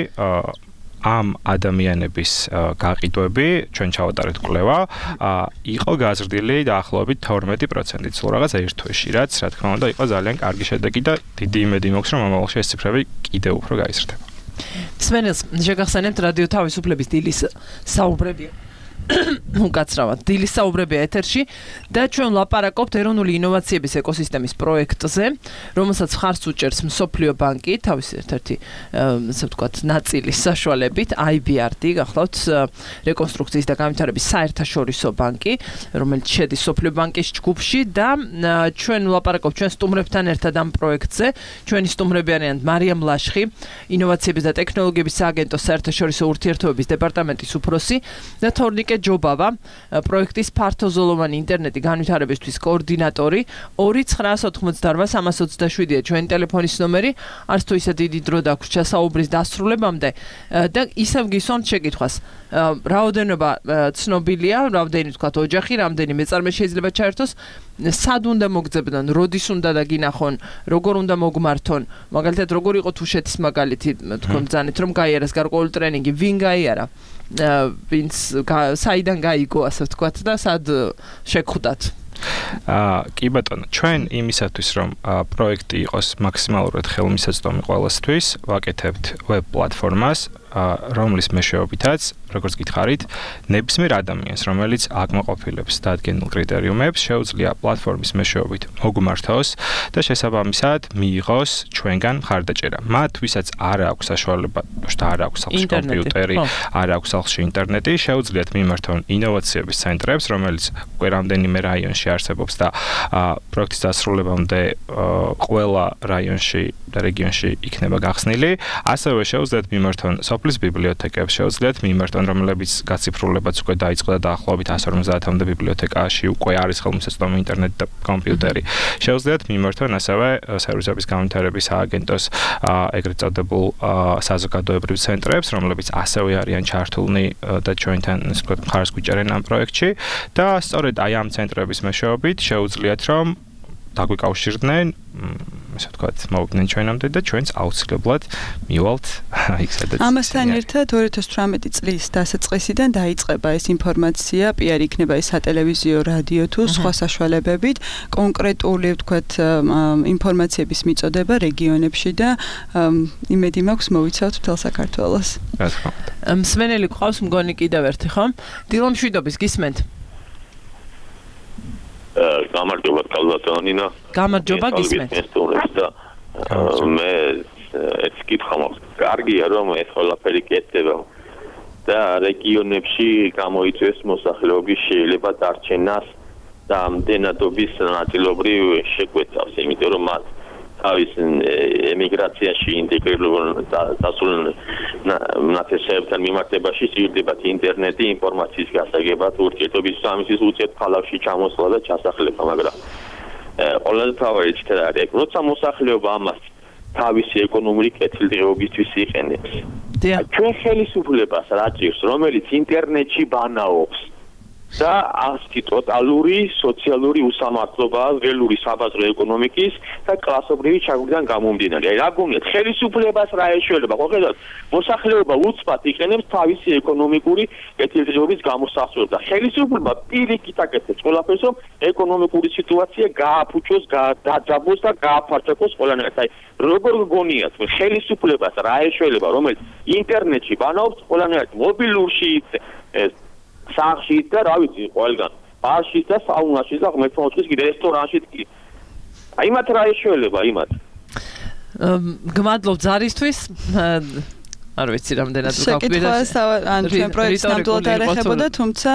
ამ ადამიანების გაყიდვები, ჩვენ ჩავატარეთ კვლევა, იყო გაზრდილი დაახლოებით 12%-ით, სულ რაღაც ერთ თვეში, რაც რა თქმა უნდა იყო ძალიან კარგი შედეგი და დიდი იმედი მაქვს, რომ ამავდროულად ეს ციფრები კიდევ უფრო გაიზრდება. სმენელს შეგახსენებთ რადიო თავისუფლების დილის საუბრებია. უკაცრავად დილის საუბრებია ეთერში და ჩვენ ლაპარაკობთ ეროვნული ინოვაციების ეკოსისტემის პროექტზე, რომელსაც ხარს უჭერს მსოფლიო ბანკი, თავის ერთ-ერთი ასე ვთქვათ, ნაწილის საშუალებით, IBRD, გახლავთ რეკონსტრუქციის და განვითარების საერთაშორისო ბანკი, რომელიც შედის მსოფლიო ბანკის ჯგუფში და ჩვენ ლაპარაკობთ ჩვენ სტუმრებთან ერთად ამ პროექტზე. ჩვენი სტუმრები არიან მარიამ ლაშხი, ინოვაციების და ტექნოლოგიების სააგენტოს საერთაშორისო ურთიერთობების დეპარტამენტის უფროსი და თორნიკე ჯობავა, პროექტის ფართოზოლოვანი ინტერნეტი განვითარებისთვის კოორდინატორი. 2988327-ია ჩვენი ტელეფონის ნომერი, არც თუ ისე დიდი დრო დაგვს ჩასაუბრის დასრულებამდე და ისევ გისვამთ შეკითხვას. რაოდენობა ცნობილია, რამდენი ვთქვათ ოჯახი, რამდენი მეწარმე შეიძლება ჩაერთოს, სად უნდა მოგძებნონ, როდის უნდა დაგინახონ, როგორ უნდა მოგმართონ, მაგალითად როგორ იყო თუშეთის მაგალითი, თქვენ ბრძანეთ რომ გაიარეს გარკვეული ტრენინგი, ვინ გაიარა, ვინც საიდან გაიგო, ასე ვთქვათ და სად შეგხვდათ. კი ბატონო, ჩვენ იმისათვის რომ პროექტი იყოს მაქსიმალურად ხელმისაწვდომი ყველასთვის, ვაკეთებთ ვებ პლატფორმას, რომლის მეშვეობითაც, როგორც გითხარით, ნებისმიერ ადამიანს, რომელიც აკმაყოფილებს დადგენილ კრიტერიუმებს, შეუძლია პლატფორმის მეშვეობით მოგმართოს და შესაბამისად მიიღოს ჩვენგან მხარდაჭერა. მათ, ვისაც არ აქვს საშუალება, არ აქვს სახლში კომპიუტერი, არ აქვს სახლში ინტერნეტი, შეუძლიათ მიმართონ ინოვაციების ცენტრებს, რომელიც უკვე რამდენიმე რაიონში არსებობს და პროექტის დასრულებამდე ყველა რაიონში და რეგიონში იქნება გახსნილი. ასევე შეუძლიათ მიმართონ სოფლის ბიბლიოთეკებს, შეუძლიათ მიმართონ, რომლებიც გაციფრულებაც უკვე დაიწყო და დაახლოებით 150-მდე ბიბლიოთეკაში უკვე არის ხელმისაწვდომი ინტერნეტი და კომპიუტერი. შეუძლიათ მიმართონ ასევე სერვისების განვითარების სააგენტოს ეგრეთ წოდებულ საზოგადოებრივ ცენტრებს, რომლებიც ასევე არიან ჩართულნი და ჩვენთან ისე ვთქვათ მხარს გვიჭერენ ამ პროექტში და სწორედ აი ამ ცენტრების მეშვეობით შეუძლიათ რომ დაგვიკავშირდნენ, ისე ვთქვათ, მოვიდნენ ჩვენამდე და ჩვენც აუცილებლად მივალთ იქ სადაც. ამასთან ერთად 2018 წლის დასაწყისიდან დაიწყება ეს ინფორმაცია, PR იქნება ეს სატელევიზიო, რადიო თუ სხვა საშუალებებით, კონკრეტული ვთქვათ ინფორმაციების მიწოდება რეგიონებში და იმედი მაქვს მოვიცავთ მთელ საქართველოს. რა თქმა უნდა. მსმენელი გვყავს მგონი კიდევ ერთი ხო? დილო მშვიდობის გისმენთ? გამარჯობა კალბატონინა. გამარჯობა გისმენთ. მე ეს კითხვა მაქვს. კარგია რომ ეს ყველაფერი კეთდება და რეგიონებში გამოიწვევს მოსახლეობის შეიძლება დარჩენას და ამდენადობის ნაწილობრივ შეგვეცავს, იმიტომ რომ მათ თავის ემიგრაციაში ინტეგრირებულ დასულ ნათესებთან მიმართებაში სჭირდებათ ინტერნეტი ინფორმაციის გასაგებად, ურთიერთობის სამისის უწევთ ქალაქში ჩამოსვლა და ჩასახლება, მაგრამ ყველაზე თავი ის არის, როცა მოსახლეობა ამას თავისი ეკონომური კეთილდღეობისთვის იყენებს. ჩვენ ხელისუფლებას რა ჭირს, რომელიც ინტერნეტში ბანაობს და ასეთი ტოტალური სოციალური უსამართლობაა ველური საბაზრო ეკონომიკის და კლასობრივი ჩაგვიდან გამომდინარე. რა გონიათ, ხელისუფლებას რა ეშველება? konkretულად მოსახლეობა უცბად იყენებს თავისი ეკონომიკური კეთილდღეობის გამოსახულებას და ხელისუფლება პირიქით აკეთებს ყველაფერს, რომ ეკონომიკური სიტუაცია გააფუჭოს, დაძაბოს და გააფარჩაკოს ყველანაირად. აი, როგორ გონიათ, ხელისუფლებას რა ეშველება, რომელიც ინტერნეტში ბანაობს ყველანაირად მობილურში სახში და რა ვიცი ყველგან ბარში და საუნაში და ღმერთმოწყის კიდე რესტორანში კი აი მათ რა ეშველება იმათ გმადლობ ზარისთვის არ ვიცი რამდენად გაგკვირდა ან ჩვენ პროექტს ნამდვილად არ ეხებოდა თუმცა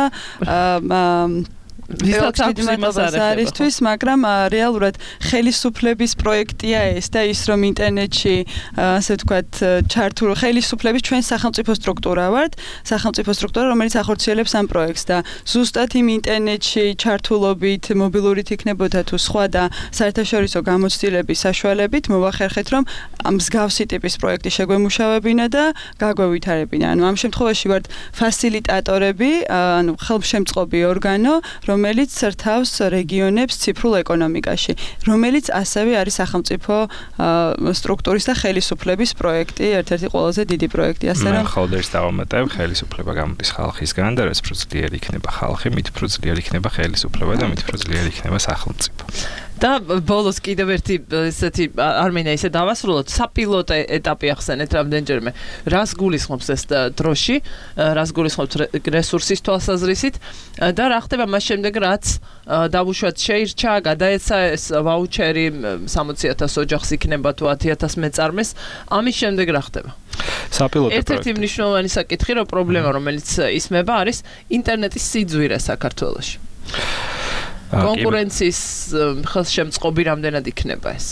ვისაც აქვს არისთვის, მაგრამ რეალურად ხელისუფლების პროექტია ეს და ის რომ ინტერნეტში ასე ვთქვათ ჩართულ ხელისუფლების ჩვენ სახელმწიფო სტრუქტურა ვართ, სახელმწიფო სტრუქტურა რომელიც ახორციელებს ამ პროექტს და ზუსტად იმ ინტერნეტში ჩართულობით მობილურით იქნებოდა თუ სხვა და საერთაშორისო გამოცდილების საშუალებით მოვახერხეთ რომ ამ მსგავსი ტიპის პროექტი შეგვემუშავებინა და გაგვევითარებინა. ანუ ამ შემთხვევაში ვართ ფასილიტატორები, ანუ ხელმშემწყობი ორგანო, რომელიც ცერთავს რეგიონებს ციფრულ ეკონომიკაში, რომელიც ასევე არის სახელმწიფო სტრუქტურის და ხელისუფლების პროექტი, ერთ-ერთი ყველაზე დიდი პროექტი, ასე რომ ხოლმე დავამატებ, ხელისუფლება გამოდის ხალხისგან და რაც უფრო ძლიერი იქნება ხალხი, მით უფრო ძლიერი იქნება ხელისუფლება და მით უფრო ძლიერი იქნება სახელმწიფო. და ბოლოს კიდევ ერთი ესეთი არ მინდა ისე დავასრულოთ, საპილოტო ეტაპი ახსენეთ რამდენჯერმე. რას გულისხმობს ეს დროში, რას გულისხმობს რესურსის თვალსაზრისით და რა ხდება მას შემდეგ, რაც დავუშვათ შეირჩა, გადაეცა ეს ვაუჩერი 60,000 ოჯახს იქნება თუ 10,000 მეწარმეს, ამის შემდეგ რა ხდება? საპილოტო პროექტი. ერთ-ერთი მნიშვნელოვანი საკითხი, რომ პრობლემა, რომელიც ისმება, არის ინტერნეტის სიძვირე საქართველოში. კონკურენციის ხელშემწყობი რამდენად იქნება ეს?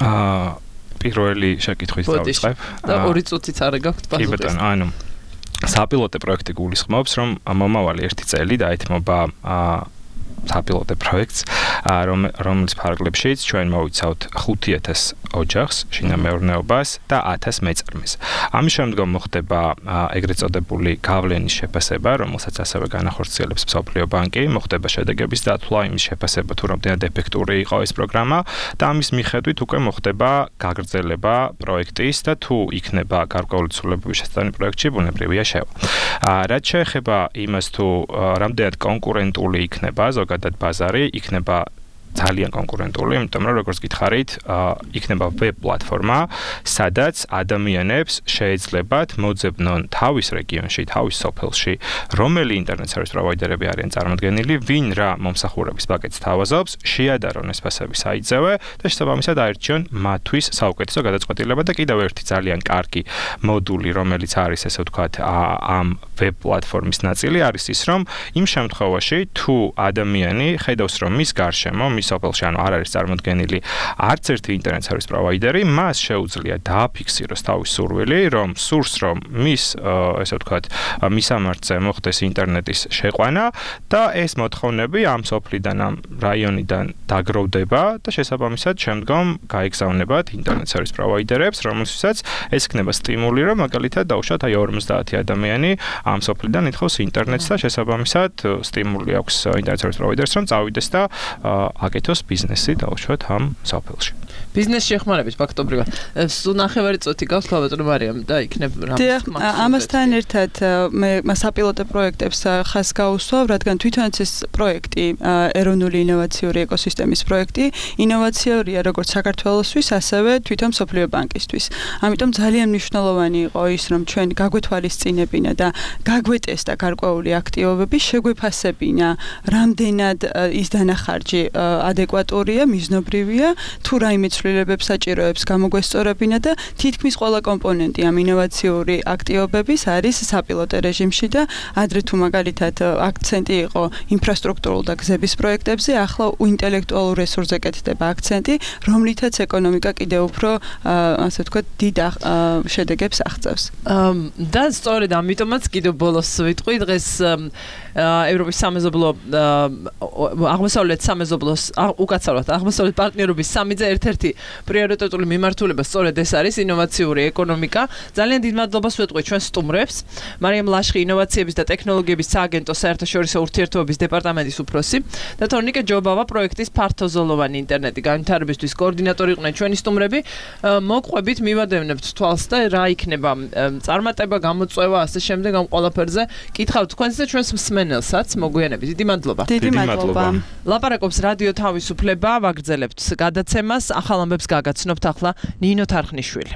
პირველი შეკითხვით დავიწყებ. და 2 წუთიც არ გაქვთ პასუხი. კი ბატონო, ანუ საპილოტო პროექტი გულისხმობს, რომ მომავალი 1 წელი დაეთმობა საპილოტო პროექტს, რომელიც ფარგლებშიც ჩვენ მოვიცავთ 5,000 ოჯახს, შინამეურნეობას და 1000 მეწარმეს. ამის შემდგომ მოხდება ეგრეთ წოდებული გავლენის შეფასება, რომელსაც ასევე განახორციელებს მსოფლიო ბანკი, მოხდება შედეგების დათვლა, იმის შეფასება თუ რამდენად ეფექტური იყო ეს პროგრამა და ამის მიხედვით უკვე მოხდება გაგრძელება პროექტის და თუ იქნება გარკვეული ცვლილებების შესწავლილი პროექტში, ბუნებრივია შევა. რაც შეეხება იმას თუ რამდენად კონკურენტული იქნება ზოგადად ბაზარი, იქნება ძალიან კონკურენტული, იმიტომ რომ როგორც გითხარით, იქნება ვებ პლატფორმა, სადაც ადამიანებს შეეძლებათ მოძებნონ თავის რეგიონში, თავის სოფელში, რომელი ინტერნეტ სერვის პროვაიდერები არიან წარმოდგენილი, ვინ რა მომსახურების პაკეტს თავაზობს, შეადარონ ეს ფასები საიტზევე და შესაბამისად აირჩიონ მათთვის საუკეთესო გადაწყვეტილება და კიდევ ერთი ძალიან კარგი მოდული, რომელიც არის ესე ვთქვათ ამ ვებ პლატფორმის ნაწილი არის ის, რომ იმ შემთხვევაში თუ ადამიანი ხედავს, რომ მის გარშემო, მის სოფელში ანუ არ არის წარმოდგენილი არც ერთი ინტერნეტ სერვის პროვაიდერი, მას შეუძლია დააფიქსიროს თავის სურვილი, რომ სურს რომ მის ესე ვთქვათ მისამართზე მოხდეს ინტერნეტის შეყვანა და ეს მოთხოვნები ამ სოფლიდან, ამ რაიონიდან დაგროვდება და შესაბამისად შემდგომ გაეგზავნებათ ინტერნეტ სერვის პროვაიდერებს, რომელსაც ეს იქნება სტიმული, რომ მაგალითად დაუშვათ აი 50 ადამიანი ამ სოფლიდან ითხოვს ინტერნეტს და შესაბამისად სტიმული აქვს ინტერნეტ სერვის პროვაიდერს, რომ წავიდეს და აკეთოს ბიზნესი დაუშვათ ამ სოფელში. ბიზნეს შეხმარებით ფაქტობრივად. სულ 9 წუთი გაქვს ბატონო მარიამ და იქნებ რამის ამასთან ერთად მე საპილოტო პროექტებს ხას გავუსვავ, რადგან თვითონაც ეს პროექტი ეროვნული ინოვაციური ეკოსისტემის პროექტი ინოვაციურია როგორც საქართველოსთვის, ასევე თვითონ მსოფლიო ბანკისთვის. ამიტომ ძალიან მნიშვნელოვანი იყო ის, რომ ჩვენ გაგვეთვალისწინებინა და გაგვეტესტა გარკვეული აქტივობები, შეგვეფასებინა, რამდენად ის დანახარჯი ადეკვატურია, მიზნობრივია, თუ რაიმე ცვლილებებს საჭიროებს გამოგვესწორებინა და თითქმის ყველა კომპონენტი ამ ინოვაციური აქტივობების არის საპილოტო რეჟიმში და ადრე თუ მაგალითად აქცენტი იყო ინფრასტრუქტურულ და გზების პროექტებზე, ახლა ინტელექტუალურ რესურსზე კეთდება აქცენტი, რომლითაც ეკონომიკა კიდევ უფრო ასე ვთქვათ დიდ შედეგებს აღწევს. და სწორედ ამიტომაც კიდევ ბოლოს ვიტყვი დღეს ევროპის სამეზობლო აღმოსავლეთ სამეზობლოს უკაცრავად აღმოსავლეთ პარტნიორობის სამიძე ერთ-ერთი პრიორიტეტული მიმართულება სწორედ ეს არის ინოვაციური ეკონომიკა. ძალიან დიდ მადლობას ვეტყვი ჩვენ სტუმრებს. მარიამ ლაშხი ინოვაციების და ტექნოლოგიების სააგენტოს საერთაშორისო ურთიერთობების დეპარტამენტის უფროსი და თორნიკე ჯობავა პროექტის ფართოზოლოვანი ინტერნეტი განვითარებისთვის კოორდინატორი იყვნენ ჩვენი სტუმრები. მოყვებით მივადევნებთ თვალს და რა იქნება წარმატება, გამოწვევა, ასე შემდეგ ამ ყველაფერზე. კითხავთ თქვენს და ჩვენს მსმენელსაც მოგვიანებით. დიდი მადლობა. დიდი მადლობა. ლაპარაკობს რადიო თავისუფლება, ვაგრძელებთ გადაცემას, ახალ ამბებს გაგაცნობთ ახლა ნინო თარხნიშვილი.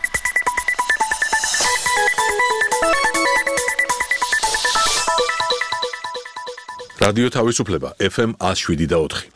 რადიო თავისუფლება FM 107.4.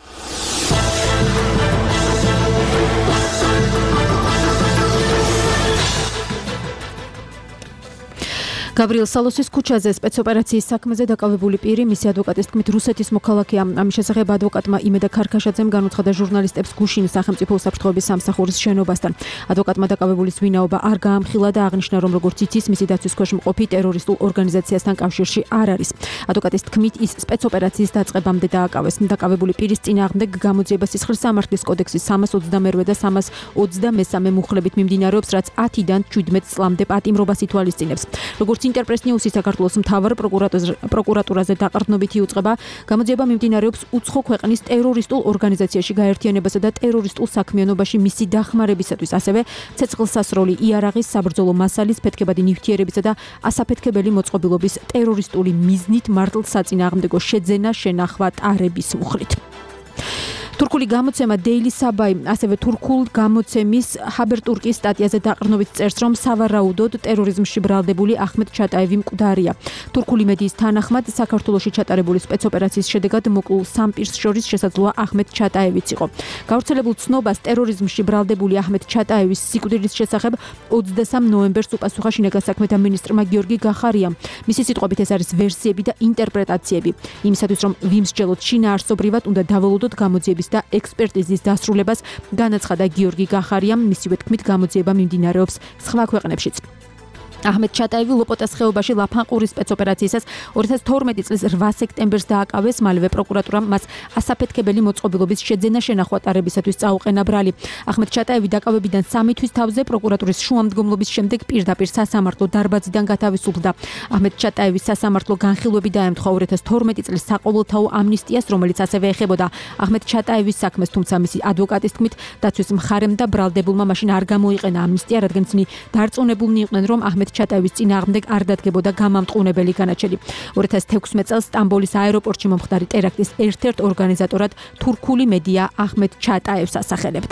გაბრიელ სალოსის ქუჩაზე სპეცოპერაციის საქმეზე დაკავებული პირი მისი ადვოკატის თქმით რუსეთის მოქალაქეა. ამის შესახებ ადვოკატმა იმედა ქარქაშაძემ განუცხადა ჟურნალისტებს გუშინ სახელმწიფო უსაფრთხოების სამსახურის შენობასთან. ადვოკატმა დაკავებულის ვინაობა არ გაამხილა და აღნიშნა, რომ როგორც იცის, მისი დაცვის ქვეშ მყოფი ტერორისტულ ორგანიზაციასთან კავშირში არ არის. ადვოკატის თქმით, ის სპეცოპერაციის დაწყებამდე დააკავეს. დაკავებული პირის წინააღმდეგ გამოძიება სისხლის სამართლის კოდექსის 322 და 323 მუხლებით მიმდინარეობს, რაც 10-დან 17 წლამდე პატიმრობას ითვალისწინებს. როგორც ინტერპრეს ნიუსი საქართველოს მთავარ პროკურატურაზე დაყრდნობითი უწყება, გამოძიება მიმდინარეობს უცხო ქვეყნის ტერორისტულ ორგანიზაციაში გაერთიანებასა და ტერორისტულ საქმიანობაში მისი დახმარებისათვის, ასევე ცეცხლსასროლი იარაღის, საბრძოლო მასალის, ფეთქებადი ნივთიერებისა და ასაფეთქებელი მოწყობილობის ტერორისტული მიზნით მართლ საწინააღმდეგო შეძენა, შენახვა ტარების მუხლით. თურქული გამოცემა Daily Sabah, ასევე თურქულ გამოცემის ჰაბერტურკის სტატიაზე დაყრდნობით წერს, რომ სავარაუდოდ ტერორიზმში ბრალდებული აჰმედ ჩატაევი მკვდარია. თურქული მედიის თანახმად, საქართველოში ჩატარებული სპეცოპერაციის შედეგად მოკლულ სამ პირს შორის შესაძლოა აჰმედ ჩატაევიც იყო. გავრცელებულ ცნობას ტერორიზმში ბრალდებული აჰმედ ჩატაევის სიკვდილის შესახებ 23 ნოემბერს უპასუხა შინაგან საქმეთა მინისტრმა გიორგი გახარიამ. მისი სიტყვებით ეს არის ვერსიები და ინტერპრეტაციები. იმისათვის, რომ ვიმსჯელოთ შინაარსობრივად, უნდა დავალოდოთ გამოძიების და ექსპერტიზის დასრულებას, განაცხადა გიორგი გახარიამ. მისივე თქმით, გამოძიება მიმდინარეობს სხვა ქვეყნებშიც. აჰმედ ჩატაევი ლოპოტას ხეობაში ლაფანყურის სპეცოპერაციისას 2012 წლის 8 სექტემბერს დააკავეს, მალევე პროკურატურამ მას ასაფეთქებელი მოწყობილობის შეძენა შენახვა ტარებისათვის წაუყენა ბრალი. აჰმედ ჩატაევი დაკავებიდან 3 თვის თავზე პროკურატურის შუამდგომლობის შემდეგ პირდაპირ სასამართლო დარბაზიდან გათავისუფლდა. აჰმედ ჩატაევის სასამართლო განხილვები დაემთხვა 2012 წლის საყოველთაო ამნისტიას, რომელიც ასევე ეხებოდა აჰმედ ჩატაევის საქმეს, თუმცა მისი ადვოკატის თქმით, დაცვის მხარემ და ბრალდებულმა მაშინ არ გამოიყენა ამნისტია, რადგან ისინი დარწმუნებულნი იყვნენ, რომ აჰმედ ახმედ ჩატაევის წინააღმდეგ არ დადგებოდა გამამტყუნებელი განაჩენი. 2016 წელს სტამბოლის აეროპორტში მომხდარი ტერაქტის ერთ-ერთ ორგანიზატორად თურქული მედია ახმედ ჩატაევს ასახელებდა.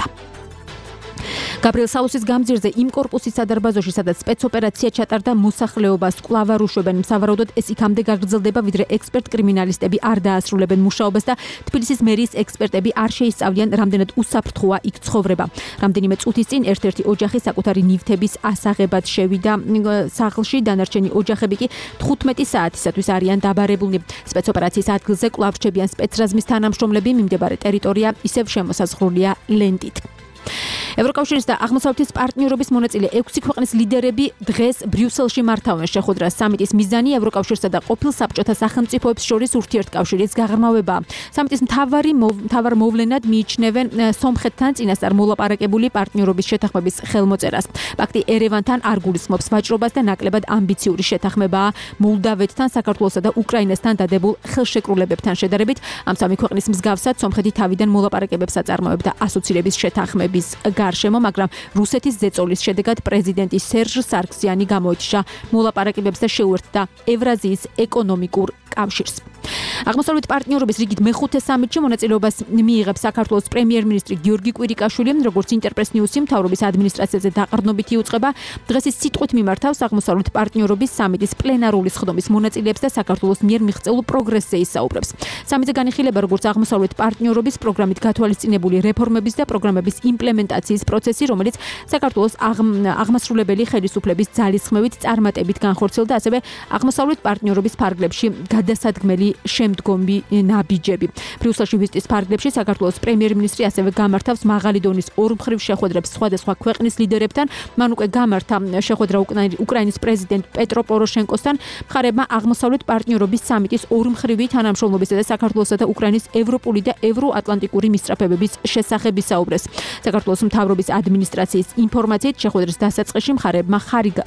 გაბრიელ სალუსის გამზირზე იმ კორპუსის სადარბაზოში, სადაც სპეცოპერაცია ჩატარდა, მოსახლეობას კვლავ არუშვებენ. სავარაუდოდ ეს იქამდე გაგრძელდება, ვიდრე ექსპერტ-კრიმინალისტები არ დაასრულებენ მუშაობას და თბილისის მერიის ექსპერტები არ შეისწავლიან, რამდენად უსაფრთხოა იქ ცხოვრება. რამდენიმე წუთის წინ ერთ-ერთი ოჯახი საკუთარი ნივთების ასაღებად შევიდა სახლში, დანარჩენი ოჯახები კი 15 საათისათვის არიან დაბარებულნი. სპეცოპერაციის ადგილზე კვლავ რჩებიან სპეცრაზმის თანამშრომლები, მიმდებარე ტერიტორია ისევ შემოსაზღვრულია ლენტით. ევროკავშირის და აღმოსავლეთის პარტნიორობის მონაწილე 6 ქვეყნის ლიდერები დღეს ბრიუსელში მართავენ შეხვედრას. სამიტის მიზანი ევროკავშირსა და ყოფილ საბჭოთა სახელმწიფოებს შორის ურთიერთკავშირის გაღრმავებაა. სამიტის მთავარ მოვლენად მიიჩნევენ სომხეთთან წინასწარ მოლაპარაკებული პარტნიორობის შეთანხმების ხელმოწერას. პაქტი ერევანთან არ გულისხმობს ვაჭრობას და ნაკლებად ამბიციური შეთანხმებაა მოლდავეთთან, საქართველოსა და უკრაინასთან დადებულ ხელშეკრულებებთან შედარებით. ამ სამი ქვეყნის მსგავსად სომხეთი თავიდან მოლაპარაკებებს აწარმოებდა ასოცირების შეთანხმების გარშემო, მაგრამ რუსეთის ზეწოლის შედეგად პრეზიდენტი სერჟ სარქსიანი გამოეთიშა მოლაპარაკებებს და შეუერთდა ევრაზიის ეკონომიკურ კავშირს. აღმოსავლეთ პარტნიორობის რიგით მეხუთე სამიტში მონაწილეობას მიიღებს საქართველოს პრემიერ-მინისტრი გიორგი კვირიკაშვილი, როგორც ინტერპრეს ნიუსი მთავრობის ადმინისტრაციაზე დაყრდნობით იუწყება. დღეს ის სიტყვით მიმართავს აღმოსავლეთ პარტნიორობის სამიტის პლენარული სხდომის მონაწილეებს და საქართველოს მიერ მიღწეულ პროგრესზე ისაუბრებს. სამიტზე განიხილება როგორც აღმოსავლეთ პარტნიორობის პროგრამით გათვალისწინებული რეფორმების და პროგრამების იმპლემენტაციის პროცესი, რომელიც საქართველოს აღმასრულებელი ხელისუფლების ძალისხმევით წარმატებით განხორციელდა, ასევე აღმოსავლეთ პარტნიორობის ფარგლებში გადასადგმელი შემდგომი ნაბიჯები. ბრიუსელში ვიზიტის ფარგლებში საქართველოს პრემიერ-მინისტრი ასევე გამართავს მაღალი დონის ორმხრივ შეხვედრებს სხვადასხვა ქვეყნის ლიდერებთან. მან უკვე გამართა შეხვედრა უკრაინის პრეზიდენტ პეტრო პოროშენკოსთან. მხარეებმა აღმოსავლეთ პარტნიორობის სამიტის ორმხრივი თანამშრომლობისა და საქართველოსა და უკრაინის ევროპული და ევროატლანტიკური მისწრაფებების შესახებ ისაუბრეს. საქართველოს მთავრობის ადმინისტრაციის ინფორმაციით შეხვედრის დასაწყისში მხარეებმა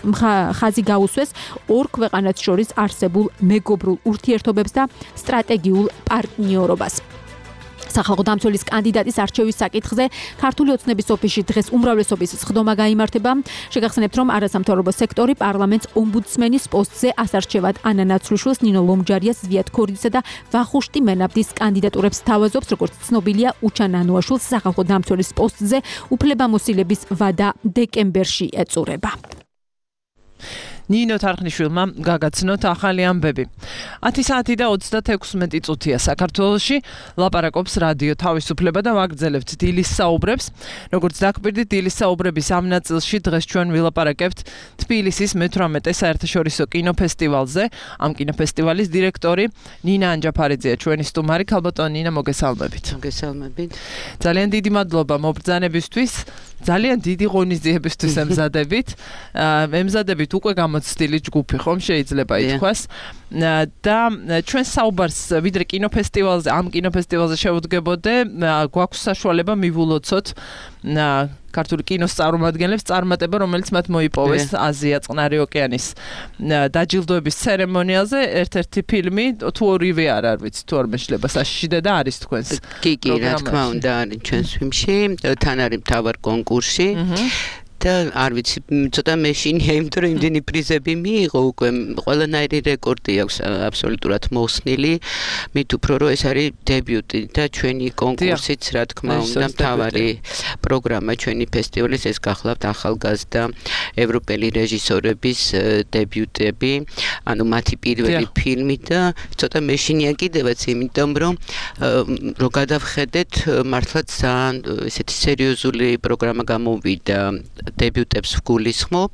ხაზი გაუსვეს ორ ქვეყანას შორის არსებულ მეგობრულ ურთიერთობებს და სტრატეგიულ პარტნიორობას. სახალხო დამცველის კანდიდატის არჩევის საკითხზე ქართული ოცნების ოფისში დღეს უმრავლესობის სხდომა გაიმართება. შეგახსენებთ, რომ არასამთავრობო სექტორი პარლამენტს ომბუდსმენის პოსტზე ასარჩევად ანა ნაცვლიშვილს, ნინო ლომჯარიას, ზვიად ქორდისა და ვახუშტი მენაბდის კანდიდატურებს თავაზობს. როგორც ცნობილია, უჩან ანუაშვილს სახალხო დამცველის პოსტზე უფლებამოსილების ვადა დეკემბერში ეწურება. ნინო თარხნიშვილმა გაგაცნოთ ახალი ამბები. 10 საათი და 36 წუთია საქართველოში. ლაპარაკობს რადიო თავისუფლება და ვაგრძელებთ დილის საუბრებს. როგორც დაგვირდით, დილის საუბრების ამ ნაწილში დღეს ჩვენ ვილაპარაკებთ თბილისის მე-18 საერთაშორისო კინოფესტივალზე. ამ კინოფესტივალის დირექტორი ნინა ანჯაფარიძეა ჩვენი სტუმარი. ქალბატონი ნინა, მოგესალმებით. მოგესალმებით. ძალიან დიდი მადლობა მობრძანებისთვის. ძალიან დიდი ღონისძიებისთვის ემზადებით. ემზადებით უკვე გამოცდილი ჯგუფი, ხომ შეიძლება ითქვას. და ჩვენ საუბარს ვიდრე კინოფესტივალზე, ამ კინოფესტივალზე შევუდგებოდე, გვაქვს საშუალება მივულოცოთ ქართული კინოს წარმომადგენლებს წარმატება, რომელიც მათ მოიპოვეს აზია წყნარი ოკეანის დაჯილდოების ცერემონიალზე. ერთ-ერთი ფილმი თუ ორივე არ ვიცი, თუ არ მეშლება საშიშიდა და არის თქვენს. კი, რა თქმა უნდა, არის ჩვენს ფილმში, თან არის მთავარ კონკურსი. და არ ვიცი, ცოტა მეშინია, იმიტომ რომ იმდენი პრიზები მიიღო, უკვე ყველანაირი რეკორდი აქვს აბსოლუტურად მოხსნილი. მით უფრო რომ ეს არის დებიუტი და ჩვენი კონკურსიც, რა თქმა უნდა, მთავარი პროგრამა ჩვენი ფესტივალის, ეს გახლავთ ახალგაზრდა ევროპელი რეჟისორების დებიუტები, ანუ მათი პირველი ფილმი და ცოტა მეშინია კიდევაც, იმიტომ რომ გადავხედეთ, მართლაც ძალიან ესეთი სერიოზული პროგრამა გამოვიდა. დებიუტებს ვგულისხმობ.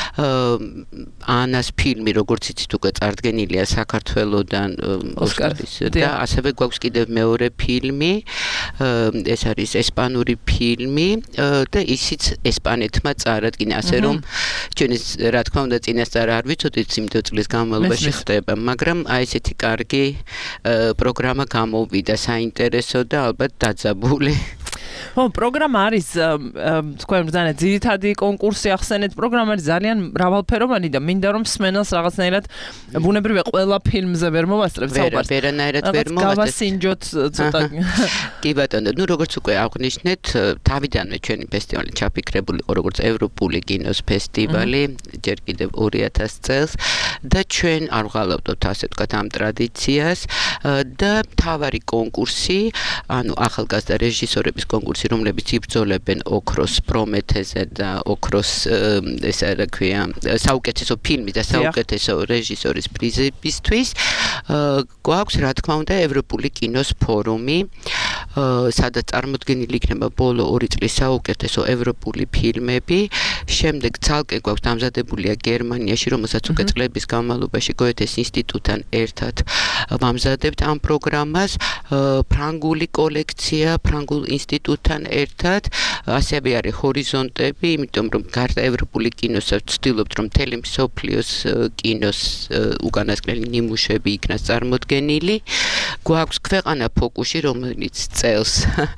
ანას ფილმი, როგორც იცით, უკვე წარდგენილია საქართველოდან ოსკარის და ასევე გვაქვს კიდევ მეორე ფილმი. ეს არის ესპანური ფილმი და ისიც ესპანეთმა წარადგინა, ასე რომ ჩვენი რა თქმა უნდა წინასწარ არ ვიცოდით, იმდო წლის განმავლობაში ხდება, მაგრამ აი ესეთი კარგი პროგრამა გამოვიდა, საინტერესო და ალბათ დაძაბული. ხო, პროგრამა არის თქვენ ბრძანეთ ძირითადი კონკურსი ახსენეთ, პროგრამა არის ძალიან მრავალფეროვანი და მინდა რომ მსმენელს რაღაცნაირად ბუნებრივია ყველა ფილმზე ვერ მოვასწრებ საუბარს. ვერანაირად ვერ მოვასწრებ. გავასინჯოთ ცოტა. კი ბატონო, როგორც უკვე აღნიშნეთ, თავიდანვე ჩვენი ფესტივალი ჩაფიქრებული იყო როგორც ევროპული კინოს ფესტივალი, ჯერ კიდევ 2000 წელს და ჩვენ არ ვღალავდოთ ასე ვთქვათ ამ ტრადიციას და მთავარი კონკურსი, ანუ ახალგაზრდა რეჟისორების კონკურსი, რომლებიც იბრძოლებენ ოქროს პრომეთეზე და ოქროს ესა რა ქვია, საუკეთესო ფილმის და საუკეთესო რეჟისორის პრიზებისთვის, გვაქვს რა თქმა უნდა ევროპული კინოს ფორუმი, სადაც წარმოდგენილი იქნება ბოლო 2 წლის საუკეთესო ევროპული ფილმები, შემდეგ ცალკე გვაქვს დამზადებულია გერმანიაში, რომელსაც უკვე წლების განმავლობაში გოეთეს ინსტიტუტთან ერთად ვამზადებთ ამ პროგრამას, ფრანგული კოლექცია ფრანგულ ინსტიტუტთან ერთად, ასევე არის ჰორიზონტები, იმიტომ რომ გარდა ევროპული კინოსა ვცდილობთ რომ მთელი მსოფლიოს კინოს უკანასკნელი ნიმუშები იქნას წარმოდგენილი. გვაქვს ქვეყანა ფოკუსი, რომელიც წელს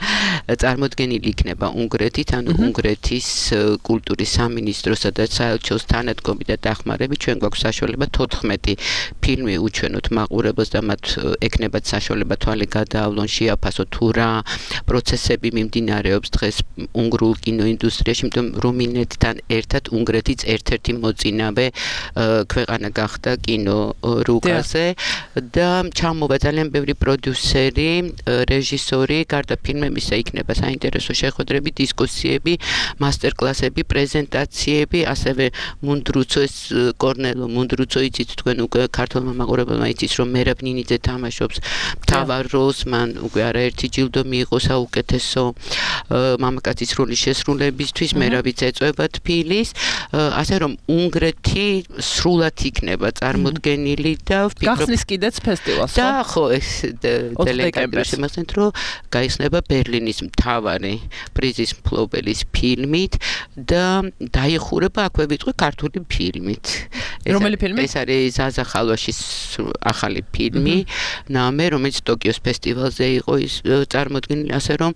წარმოდგენილი იქნება უნგრეთით, ანუ უნგრეთის კულტურის სამინისტროს და საელჩოს თანადგომი და დახმარებით. ჩვენ გვაქვს საშუალება 14 ფილმი უჩვენოთ მაყურებელს და მათ ექნებათ საშუალება თვალი გადაავლონ, შეაფასოთ თუ რა პროცესები მიმდინარეობს დღეს უნგრულ კინოინდუსტრიაში, იმიტომ რომ რუმინეთთან ერთად უნგრეთიც ერთ-ერთი მოწინავე ქვეყანა გახდა კინო რუკაზე და ჩამოვა ძალიან ბევრი პროდიუსერი, რეჟისორი, გარდა ფილმებისა იქნება საინტერესო შეხვედრები, დისკუსიები, მასტერკლასები, პრეზენტაციები, ასევე მუნდრუცო ეს კორნელო მუნდრუცო იცით თქვენ უკვე ქართულმა მაყურებელმა იცის რომ მერაბ ნინიძე თამაშობს მთავარ როლს, მან უკვე არაერთი ჯილდო მიიღო საუკეთესო მამაკაცის როლის შესრულებისთვის, მერაბიც ეწევა თბილის, ასე რომ უნგრეთი სრულად იქნება წარმოდგენილი და გახსნის კიდეც ფესტივალს და ხო ეს დელეგატები შემახსენეთ რომ გაიხსნება ბერლინის მთავარი პრიზის მფლობელის ფილმით და დაიხურება აქვე ვიტყვი ქართული ფილმით. რომელი ფილმი? ეს არის ზაზა ხალვაშის ახალი ფილმი, ნამე, რომელიც ტოკიოს ფესტივალზე იყო ის წარმოდგენილი, ასე რომ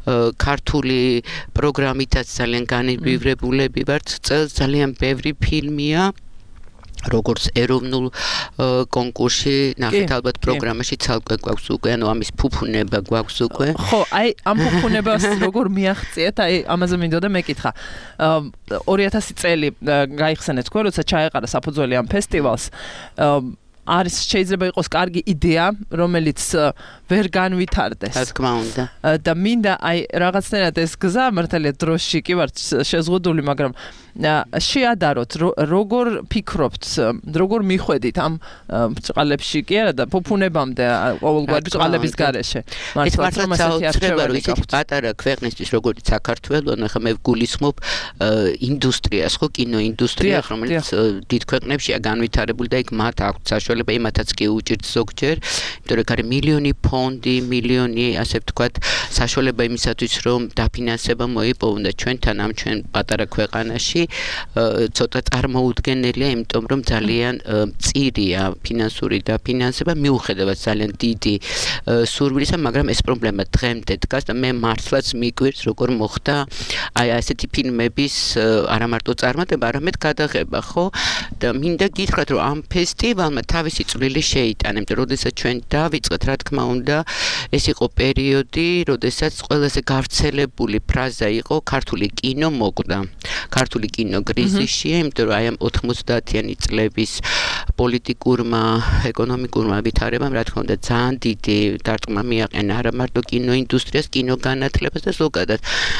ქართული პროგრამითაც ძალიან განებივრებულები ვართ. წელს ძალიან ბევრი ფილმია. როგორც ეროვნულ კონკურსში, ნახეთ ალბათ პროგრამაში ცალკე გვაქვს უკვე, ანუ ამის ფუფუნება გვაქვს უკვე. ხო, აი ამ ფუფუნებას როგორ მიაღწიეთ, აი ამაზე მინდოდა მეკითხა. 2000 წელი გაიხსენეთ თქვენ, როცა ჩაეყარა საფუძველი ამ ფესტივალს. არის შეიძლება იყოს კარგი იდეა, რომელიც ვერ განვითარდეს. რა თქმა უნდა. და მინდა აი რაღაცნაირად ეს გზა მართალია დროში კი ვარ შეზღუდული, მაგრამ შეადაროთ როგორ ფიქრობთ, როგორ მიხვედით ამ ბჭყალებში კი არა და ფუფუნებამდე ყოველგვარი ბჭყალების გარეშე. მართლაც პატარა ქვეყნისთვის როგორც საქართველოს, ახლა მე გულისხმობ ინდუსტრიას, ხო, კინოინდუსტრიას, რომელიც დიდ ქვეყნებშია განვითარებული და იქ მათ აქვს საშუალება იმათაც კი უჭირთ ზოგჯერ, იმიტომ რომ არის მილიონი ფონდი, მილიონი, ასე ვთქვათ, საშუალება იმისათვის, რომ დაფინანსება მოიპოვონ და ჩვენთან ამ ჩვენ პატარა ქვეყანაში ცოტა წარმოუდგენელია, იმიტომ რომ ძალიან მწირია ფინანსური დაფინანსება, მიუხედავად ძალიან დიდი სურვილისა, მაგრამ ეს პრობლემა დღემდე დგას და მე მართლაც მიგვირს, როგორ მოხდა აი ასეთი ფილმების არა მარტო წარმატება, არამედ გადაღება, ხო? და მინდა გითხრათ, რომ ამ ფესტივალმა თავისი წვლილი შეიტანა, იმიტომ რომ როდესაც ჩვენ დავიწყეთ, რა თქმა უნდა, ეს იყო პერიოდი, როდესაც ყველაზე გავრცელებული ფრაზა იყო ქართული კინო მოკვდა. ქართული კინო კრიზისშია, იმიტომ რომ აი ამ 90-იანი წლების პოლიტიკურმა, ეკონომიკურმა ვითარებამ, რა თქმა უნდა, ძალიან დიდი დარტყმა მიაყენა არა მარტო კინოინდუსტრიას, კინოგანათლებას და ზოგადად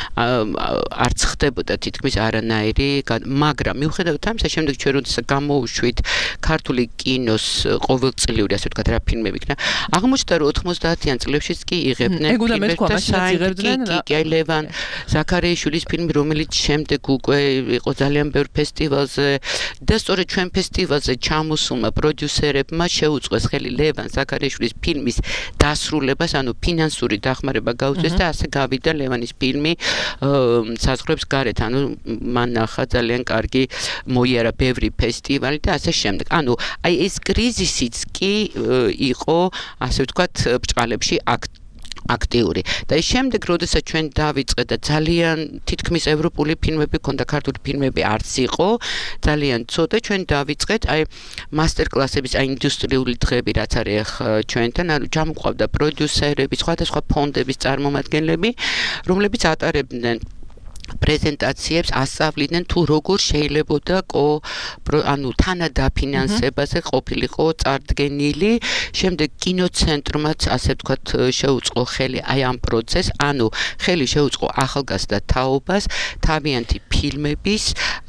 არც ხდებოდა თითქმის არანაირი, მაგრამ მიუხედავად ამისა, შემდეგ ჩვენ როდესაც გამოუშვით ქართული კინოს ყოველწლიური, ასე ვთქვათ, რა ფილმები იქნა, აღმოჩნდა რომ 90-იან წლებშიც კი იღებდნენ ფილმებს და კი ლევან ზაქარიაშვილის ფილმი, რომელიც შემდეგ უკვე იყო ძალიან ბევრ ფესტივალზე და სწორედ ჩვენ ფესტივალზე ჩამოსულმა პროდიუსერებმა შეუწყეს ხელი ლევან ზაქარიაშვილის ფილმის დასრულებას, ანუ ფინანსური დახმარება გაუწეს და ასე გავიდა ლევანის ფილმი საზღვრებს გარეთ, ანუ მან ნახა ძალიან კარგი მოიარა ბევრი ფესტივალი და ასე შემდეგ. ანუ აი ეს კრიზისიც კი იყო, ასე ვთქვათ, ბჭყალებში აქტიური. და ის შემდეგ, როდესაც ჩვენ დავიწყეთ და ძალიან თითქმის ევროპული ფილმები ქონდა, ქართული ფილმები არც იყო, ძალიან ცოტა ჩვენ დავიწყეთ აი მასტერკლასების, აი ინდუსტრიული დღეები რაც არის ჩვენთან, ანუ ჩამოყვავდა პროდიუსერები, სხვადასხვა ფონდების წარმომადგენლები, რომლებიც ატარებდნენ პრეზენტაციებს, ასწავლიდნენ თუ როგორ შეიძლებოდა ანუ თანადაფინანსებაზე ყოფილიყო წარდგენილი, შემდეგ კინოცენტრმაც ასე ვთქვათ შეუწყო ხელი აი ამ პროცესს, ანუ ხელი შეუწყო ახალგაზრდა თაობას თავიანთი ფილმების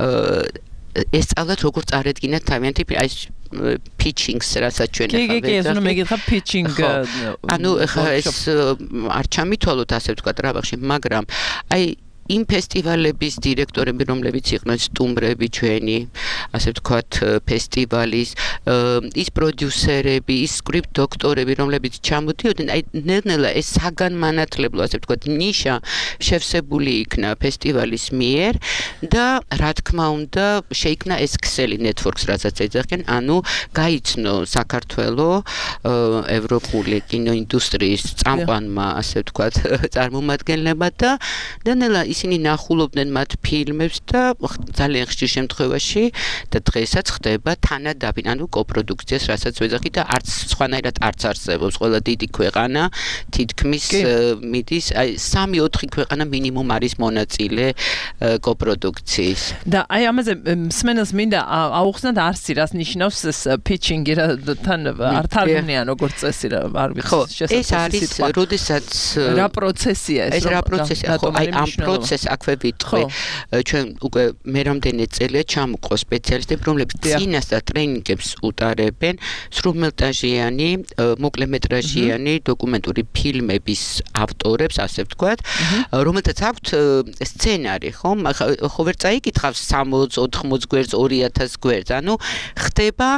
ესწავლათ როგორ წარედგინათ თავიანთი აი pitchings რასაც ჩვენ ახლა კი, ეს უნდა მეკითხა pitching ანუ ხა ეს არ ჩამითვალოთ ასე ვთქვათ რა ბახში, მაგრამ აი იმ ფესტივალების დირექტორები, რომლებიც იყვნენ სტუმრები ჩვენი, ასე ვთქვათ, ფესტივალის, ის პროდიუსერები, ის სკრიპტ დოქტორები, რომლებიც ჩამოდიოდნენ, აი ნელ-ნელა ეს საგანმანათლებლო, ასე ვთქვათ, ნიშა შევსებული იქნა ფესტივალის მიერ და რა თქმა უნდა, შეიქმნა ეს ქსელი networks, რასაც ეძახიან, ანუ გაიცნო საქართველოს ევროპული კინოინდუსტრიის წამყვანმა, ასე ვთქვათ, წარმომადგენლებმა და ნელა ისინი ნახულობდნენ მათ ფილმებს და ძალიან ხშირ შემთხვევაში და დღესაც ხდება თანადაფინ, ანუ კოპროდუქციას, რასაც ვეძახით და არც სხვანაირად არც არსებობს. ყველა დიდი ქვეყანა თითქმის მიდის, აი 3-4 ქვეყანა მინიმუმ არის მონაწილე კოპროდუქციის. და აი ამაზე მსმენელს მინდა აუხსნათ არსი, რას ნიშნავს ეს pitching-ი რა თან არ თარგმნიან როგორც წესი რა არ ვიცი შესაძლოა. ეს არის, როდესაც რა პროცესია ეს? ეს რა პროცესია? ხო, აი ამ პროცესს აქვე ვიტყვი. ჩვენ უკვე მე რამდენი წელია ჩამოყო სპეციალისტები, რომლებიც წინასწარ ტრეინინგებს უტარებენ სრულმეტრაჟიანი, მოკლემეტრაჟიანი დოკუმენტური ფილმების ავტორებს, ასე ვთქვათ, რომელთაც აქვთ სცენარი, ხო? ხო ვერ წაიკითხავს 60-80 გვერდს, 2000 გვერდს, ანუ ხდება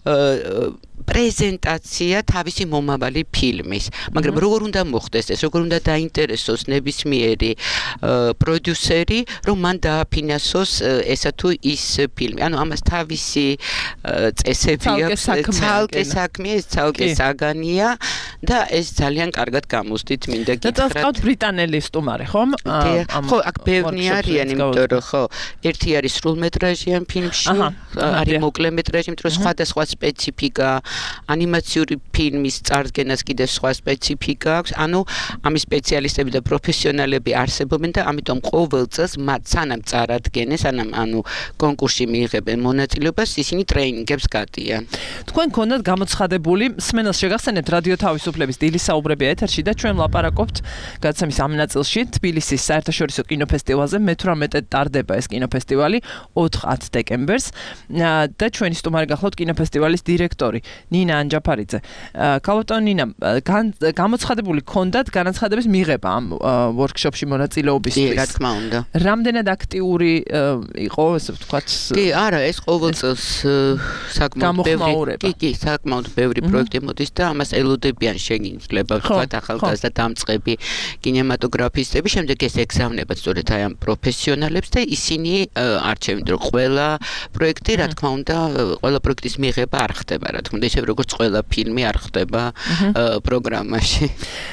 პრეზენტაცია თავისი მომავალი ფილმის. მაგრამ როგორ უნდა მოხდეს ეს, როგორ უნდა დაინტერესოს ნებისმიერი პროდიუსერი, რომ მან დააფინანსოს ესა თუ ის ფილმი. ანუ ამას თავისი წესები აქვს, ცალკე საქმეა, ცალკე საგანია და ეს ძალიან კარგად გამოსდით, მინდა გითხრათ. და წავყავთ ბრიტანელი სტუმარი, ხო? ხო, აქ ბევრი არიან, იმიტომ რომ ხო, ერთი არის სრულმეტრაჟიან ფილმში, არის მოკლემეტრაჟი, იმიტომ რომ სხვადასხვა სპეციფიკა ანიმაციური ფილმის წარდგენას კიდევ სხვა სპეციფიკა აქვს. ანუ ამის სპეციალისტები და პროფესიონალები არსებობენ და ამიტომ ყოველ წელს მათ სანამ წარადგენენ, სანამ ანუ კონკურსში მიიღებენ მონაწილეობას, ისინი ტრეინინგებს გადიან. თქვენ გქონდათ გამოცხადებული მსმენელს შეგახსენებთ რადიო თავისუფლების დილის საუბრები ეთერში და ჩვენ ვლაპარაკობთ გადაცემის ამ ნაწილში თბილისის საერთაშორისო კინოფესტივალზე. მე-18-ად ტარდება ეს კინოფესტივალი 4-10 დეკემბერს და ჩვენი სტუმარი გახლავთ კინოფესტივალის დირექტორი ნინა ანჯაფარიძე. ქალბატონ ნინა, გამოცხადებული ქონდათ განაცხადების მიღება ამ ვორქშოპში მონაწილეობისთვის. რა თქმა უნდა. რამდენად აქტიური იყო, ესე ვთქვათ? კი, არა, ეს ყოველ წელს საკმაოდ ბევრი, კი, საკმაოდ ბევრი პროექტი მოდის და ამას ელოდებიან შეგიძლება ვთქვათ ახალგაზრდა დამწყები კინემატოგრაფისტები, შემდეგ ეს ეგზავნებათ სწორედ აი ამ პროფესიონალებს და ისინი არჩევენ, რომ ყველა პროექტი, რა თქმა უნდა, ყველა პროექტის მიღება არ ხდება, რა თქმა უნდა, ისე როგორც ყველა ფილმი არ ხდება პროგრამაში.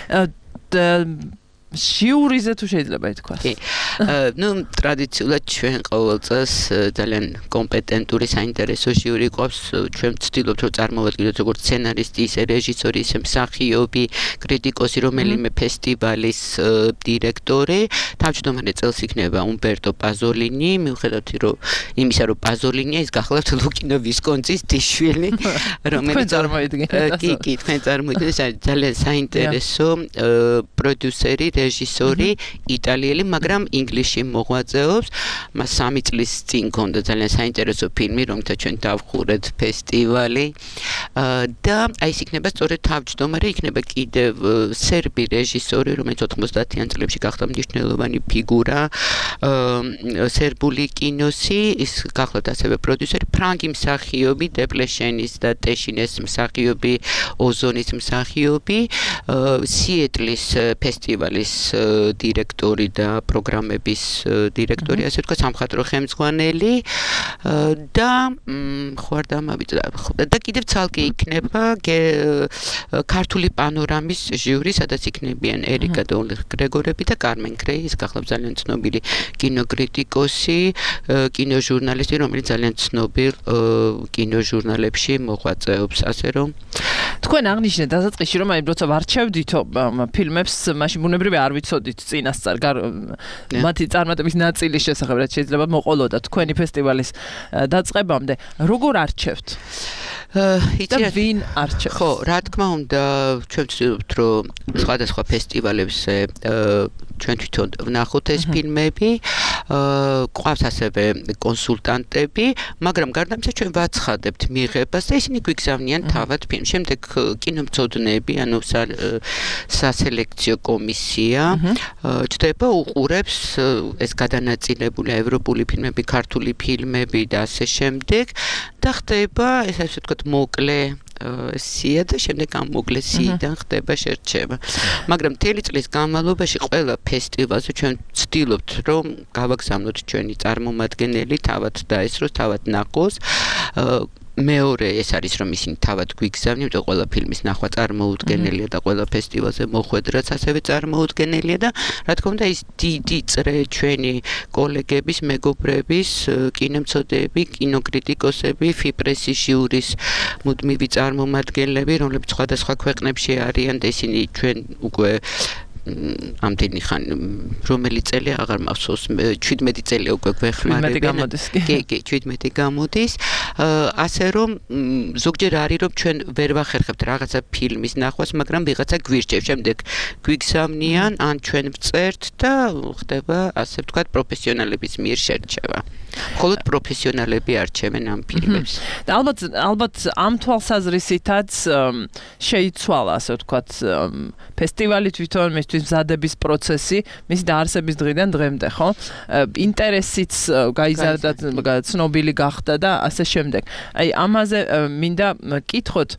ჟიურიზე თუ შეიძლება ითქვას. კი. ნუ ტრადიციულად ჩვენ ყოველ წელს ძალიან კომპეტენტური საინტერესო ჟიური ყავს. ჩვენ ვცდილობთ რომ წარმოვადგინოთ როგორც სცენარისტი, ისე რეჟისორი, ისე მსახიობი, კრიტიკოსი, რომელიმე ფესტივალის დირექტორი. თავმჯდომარე წელს იქნება უმბერტო პაზოლინი, მიუხედავად იმისა, რომ პაზოლინია ის გახლავთ ლუკინო ვისკონცის დიშვილი, რომელიც კი, თქვენ წარმოიდგინეთ, ძალიან საინტერესო პროდიუსერი, რეჟისორი, იტალიელი, მაგრამ ინგლისში მოღვაწეობს. მას 3 წლის წინ ჰქონდა ძალიან საინტერესო ფილმი, რომელთაც ჩვენ დავხურეთ ფესტივალი. და აი ეს იქნება სწორედ თავმჯდომარე, იქნება კიდევ სერბი რეჟისორი, რომელიც 90-იან წლებში გახდა მნიშვნელოვანი ფიგურა სერბული კინოსი, ის გახლავთ ასევე პროდიუსერი, ფრანგი მსახიობი, დეპლეშენის და ტეშინეს მსახიობი, ოზონის მსახიობი, სიეტლის ფესტივალის ჟურნალის დირექტორი და პროგრამების დირექტორი, ასე ვთქვათ, სამხატვრო ხელმძღვანელი და ხوار დამავიწყდა და კიდევ ცალკე იქნება ქართული პანორამის ჟიური, სადაც იქნებიან ერიკა გრეგორები და კარმენ კრეი, ის გახლავთ ძალიან ცნობილი კინოკრიტიკოსი, კინოჟურნალისტი, რომელიც ძალიან ცნობილ კინოჟურნალებში მოღვაწეობს, ასე რომ თქვენ აღნიშნეთ დასაწყისში, რომ აი როცა ვარჩევდითო ფილმებს, მაშინ ბუნებრივია არ ვიცოდით წინასწარ მათი წარმატების ნაწილის შესახებ, რაც შეიძლება მოყოლოდა თქვენი ფესტივალის დაწყებამდე. როგორ არჩევთ? და ვინ არჩევთ? ხო, რა თქმა უნდა, ჩვენ ვცდილობთ, რომ სხვადასხვა ფესტივალებზე ჩვენ თვითონ ვნახოთ ეს ფილმები, ყავს ასევე კონსულტანტები, მაგრამ გარდა ამისა ჩვენ ვაცხადებთ მიღებას და ისინი გვიგზავნიან თავად ფილმს. შემდეგ კინომცოდნეები, ანუ სასელექციო კომისია ჩდება უყურებს ეს გადანაწილებული ევროპული ფილმები, ქართული ფილმები და ასე შემდეგ და ხდება ეს ასე ვთქვათ მოკლე სია და შემდეგ ამ მოკლე სიიდან ხდება შერჩევა. მაგრამ მთელი წლის განმავლობაში ყველა ფესტივალზე ჩვენ ვცდილობთ, რომ გავაგზავნოთ ჩვენი წარმომადგენელი თავად დაესწროს, თავად ნახოს. მეორე ეს არის, რომ ისინი თავად გვიგზავნიან, იმიტომ ყველა ფილმის ნახვა წარმოუდგენელია და ყველა ფესტივალზე მოხვედრაც ასევე წარმოუდგენელია და რა თქმა უნდა ის დიდი წრე ჩვენი კოლეგების, მეგობრების, კინომცოდნეები, კინოკრიტიკოსები, ფიპრესის ჟიურის მუდმივი წარმომადგენლები, რომლებიც სხვადასხვა ქვეყნებში არიან და ისინი ჩვენ უკვე ამდენი ხანი რომელი წელი აღარ მახსოვს 17 წელი უკვე გვეხმარებიან. კი, 17 გამოდის. ასე რომ ზოგჯერ არის რომ ჩვენ ვერ ვახერხებთ რაღაცა ფილმის ნახვას, მაგრამ ვიღაცა გვირჩევს, შემდეგ გვიგზავნიან, ან ჩვენ ვწერთ და ხდება ასე ვთქვათ პროფესიონალების მიერ შერჩევა. მხოლოდ პროფესიონალები არჩევენ ამ ფილმებს. და ალბათ ამ თვალსაზრისითაც შეიცვალა ასე ვთქვათ ფესტივალი თვითონ მისთვის მზადების პროცესი მის დაარსების დღიდან დღემდე, ხო? ინტერესიც გაიზარდა, ცნობილი გახდა და ასე შემდეგ. აი ამაზე მინდა კითხოთ,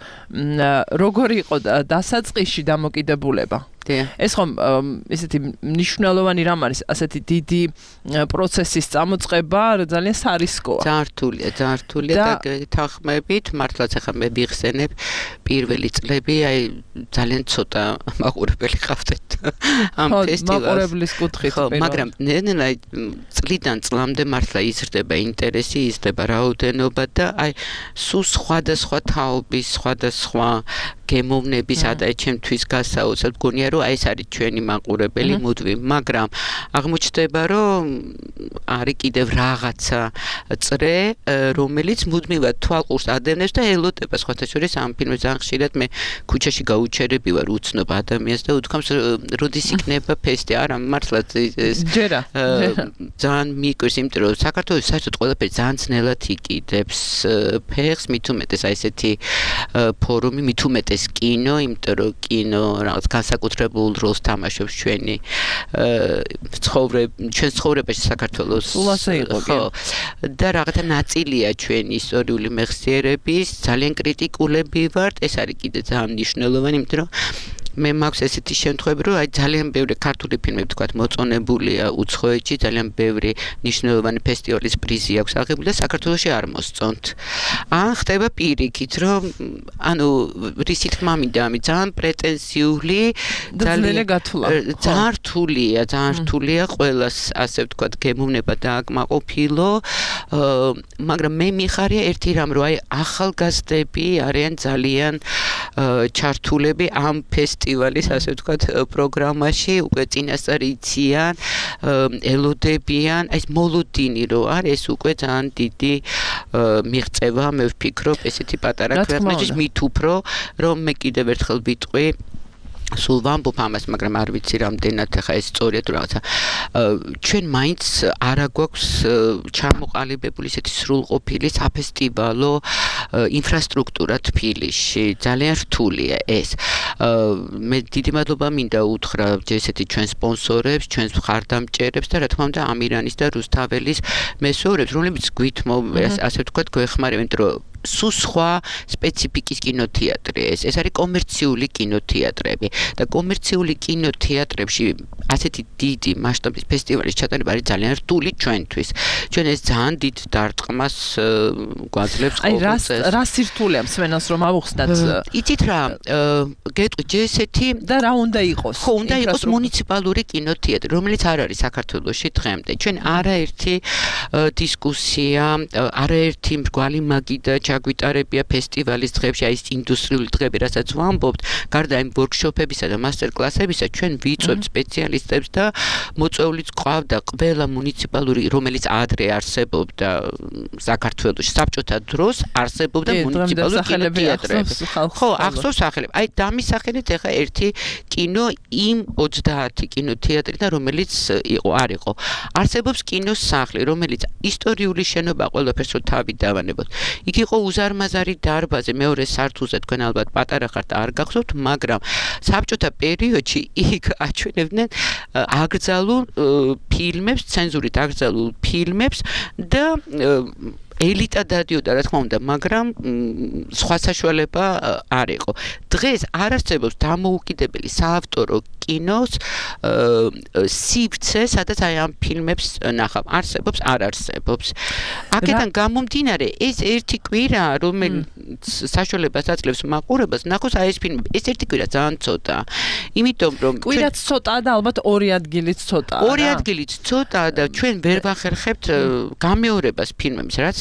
როგორ იყო დასაწყისში დამოკიდებულება? ეს ხომ ესეთი მნიშვნელოვანი რამ არის, ასეთი დიდი პროცესის წამოწყება ძალიან სარისკოა. ძართულია და თანხმებით, მართლაც ახლა მე ვიხსენებ პირველი წლები, აი ძალიან ცოტა მაყურებელი ყავდეთ ამ ფესტივალს. მაყურებლის კუთხით. მაგრამ ნელა წლიდან წლამდე მართლა იზრდება ინტერესი, იზრდება რაოდენობა და აი სულ სხვადასხვა თაობის, სხვადასხვა გემოვნების ადაი ჩემთვის გასაოცარ გონია რომ აი ეს არის ჩვენი მაყურებელი მუდმივ, მაგრამ აღმოჩნდება რომ არის კიდევ რაღაცა წრე, რომელიც მუდმივად თვალყურს ადევნებს და ელოდება სხვათა შორის ამ ფილმს ძალიან ხშირად მე ქუჩაში გაუჩერები ვარ უცნობ ადამიანს და უთქვამს როდის იქნება ფესტი, არა მართლა ეს ძალიან მიკვირს, იმიტომ რომ საქართველოს საერთოდ ყველაფერი ძალიან ძნელად იკიდებს ფეხს, მით უმეტეს აი ესეთი ფორუმი, მით უმეტეს კინო, იმიტომ რომ კინო რაღაც განსაკუთრებულ როლს თამაშობს ჩვენი ჩვენ ცხოვრებაში საქართველოს. ხო. და რაღაცა ნაწილია ჩვენი ისტორიული მეხსიერების, ძალიან კრიტიკულები ვართ, ეს არის კიდე ძალიან მნიშვნელოვანი, იმიტომ რომ მე მაქვს ესეთი შემთხვევები, რომ აი ძალიან ბევრი ქართული ფილმები თქვათ მოწონებულია უცხოეთში, ძალიან ბევრი მნიშვნელოვანი ფესტივალის პრიზი აქვს აღებული და საქართველოში არ მოსწონთ. ან ხდება პირიქით, რომ ანუ რისი თქმა მინდა, ამი ძალიან პრეტენზიული, ძალიან რთულია ყველას ასე ვთქვათ გემოვნება დააკმაყოფილო, მაგრამ მე მიხარია ერთი რამ, რომ აი ახალგაზრდები არიან ძალიან ჩართულები ამ ფესტივალის ასე ვთქვათ პროგრამაში, უკვე წინასწარ იციან, ელოდებიან, აი ეს მოლოდინი რო არის, ეს უკვე ძალიან დიდი მიღწევა, მე ვფიქრობ, ესეთი პატარა ქვეყნებში მით უფრო, რომ მე კიდევ ერთხელ ვიტყვი სულ ვამბობ ამას, მაგრამ არ ვიცი რამდენად ახლა ეს სწორია თუ რაღაცა. ჩვენ მაინც არ აგვაქვს ჩამოყალიბებული ესეთი სრულყოფილი საფესტივალო ინფრასტრუქტურა თბილისში. ძალიან რთულია ეს. მე დიდი მადლობა მინდა უთხრა ესეთი ჩვენ სპონსორებს, ჩვენს მხარდამჭერებს და რა თქმა უნდა ამირანის და რუსთაველის მესვეურებს, რომლებიც გვითმო ასე ვთქვათ გვეხმარებიან, იმიტომ რომ სულ სხვა სპეციფიკის კინოთეატრი ეს არის კომერციული კინოთეატრები და კომერციული კინოთეატრებში ასეთი დიდი მასშტაბის ფესტივალის ჩატარება არის ძალიან რთული ჩვენთვის. ჩვენ ეს ძალიან დიდ დარტყმას გვაძლევს ყოველთვის. აი რა სირთულეა მსმენელს რომ ავუხსნათ? იცით რა, გეტყვი ესეთი და რა უნდა იყოს? ხო, უნდა იყოს მუნიციპალური კინოთეატრი, რომელიც არ არის საქართველოში დღემდე. ჩვენ არაერთი დისკუსია, არაერთი მრგვალი მაგიდა ჩაგვიტარებია ფესტივალის დღეებში, აი ეს ინდუსტრიული დღეები, რასაც ვამბობთ, გარდა იმ ვორქშოპებისა და მასტერკლასებისა, ჩვენ ვიწვევთ სპეციალისტებს და მოწვეულიც ყავდა ყველა მუნიციპალური, რომელიც ადრე არსებობდა საქართველოში, საბჭოთა დროს არსებობდა მუნიციპალური კინოთეატრები. ხო, ახსოვს სახელები. აი დამისახელეთ ახლა ერთი კინო იმ 30 კინოთეატრიდან, რომელიც არ იყო. არსებობს კინოს სახლი, რომელიც ისტორიული შენობა ყველაფერს რო თავი დავანებოთ. იქ იყო უზარმაზარი დარბაზი მეორე სართულზე, თქვენ ალბათ პატარა ხართ არ გახსოვთ, მაგრამ საბჭოთა პერიოდში იქ აჩვენებდნენ აკრძალულ ფილმებს, ცენზურით აკრძალულ ფილმებს და ელიტა დადიოდა რა თქმა უნდა, მაგრამ სხვა საშუალება არ იყო. დღეს არ არსებობს დამოუკიდებელი საავტორო კინოს სივრცე, სადაც აი ამ ფილმებს ნახავ. არსებობს, არ არსებობს. აქედან გამომდინარე, ეს ერთი კვირა, რომელიც საშუალებას აძლევს მაყურებას, ნახოს აი ეს ფილმები. ეს ერთი კვირა ძალიან ცოტაა. იმიტომ რომ კვირაც ცოტაა და ალბათ ორი ადგილიც ცოტაა. ორი ადგილიც ცოტაა და ჩვენ ვერ ვახერხებთ გამეორებას ფილმების, რაც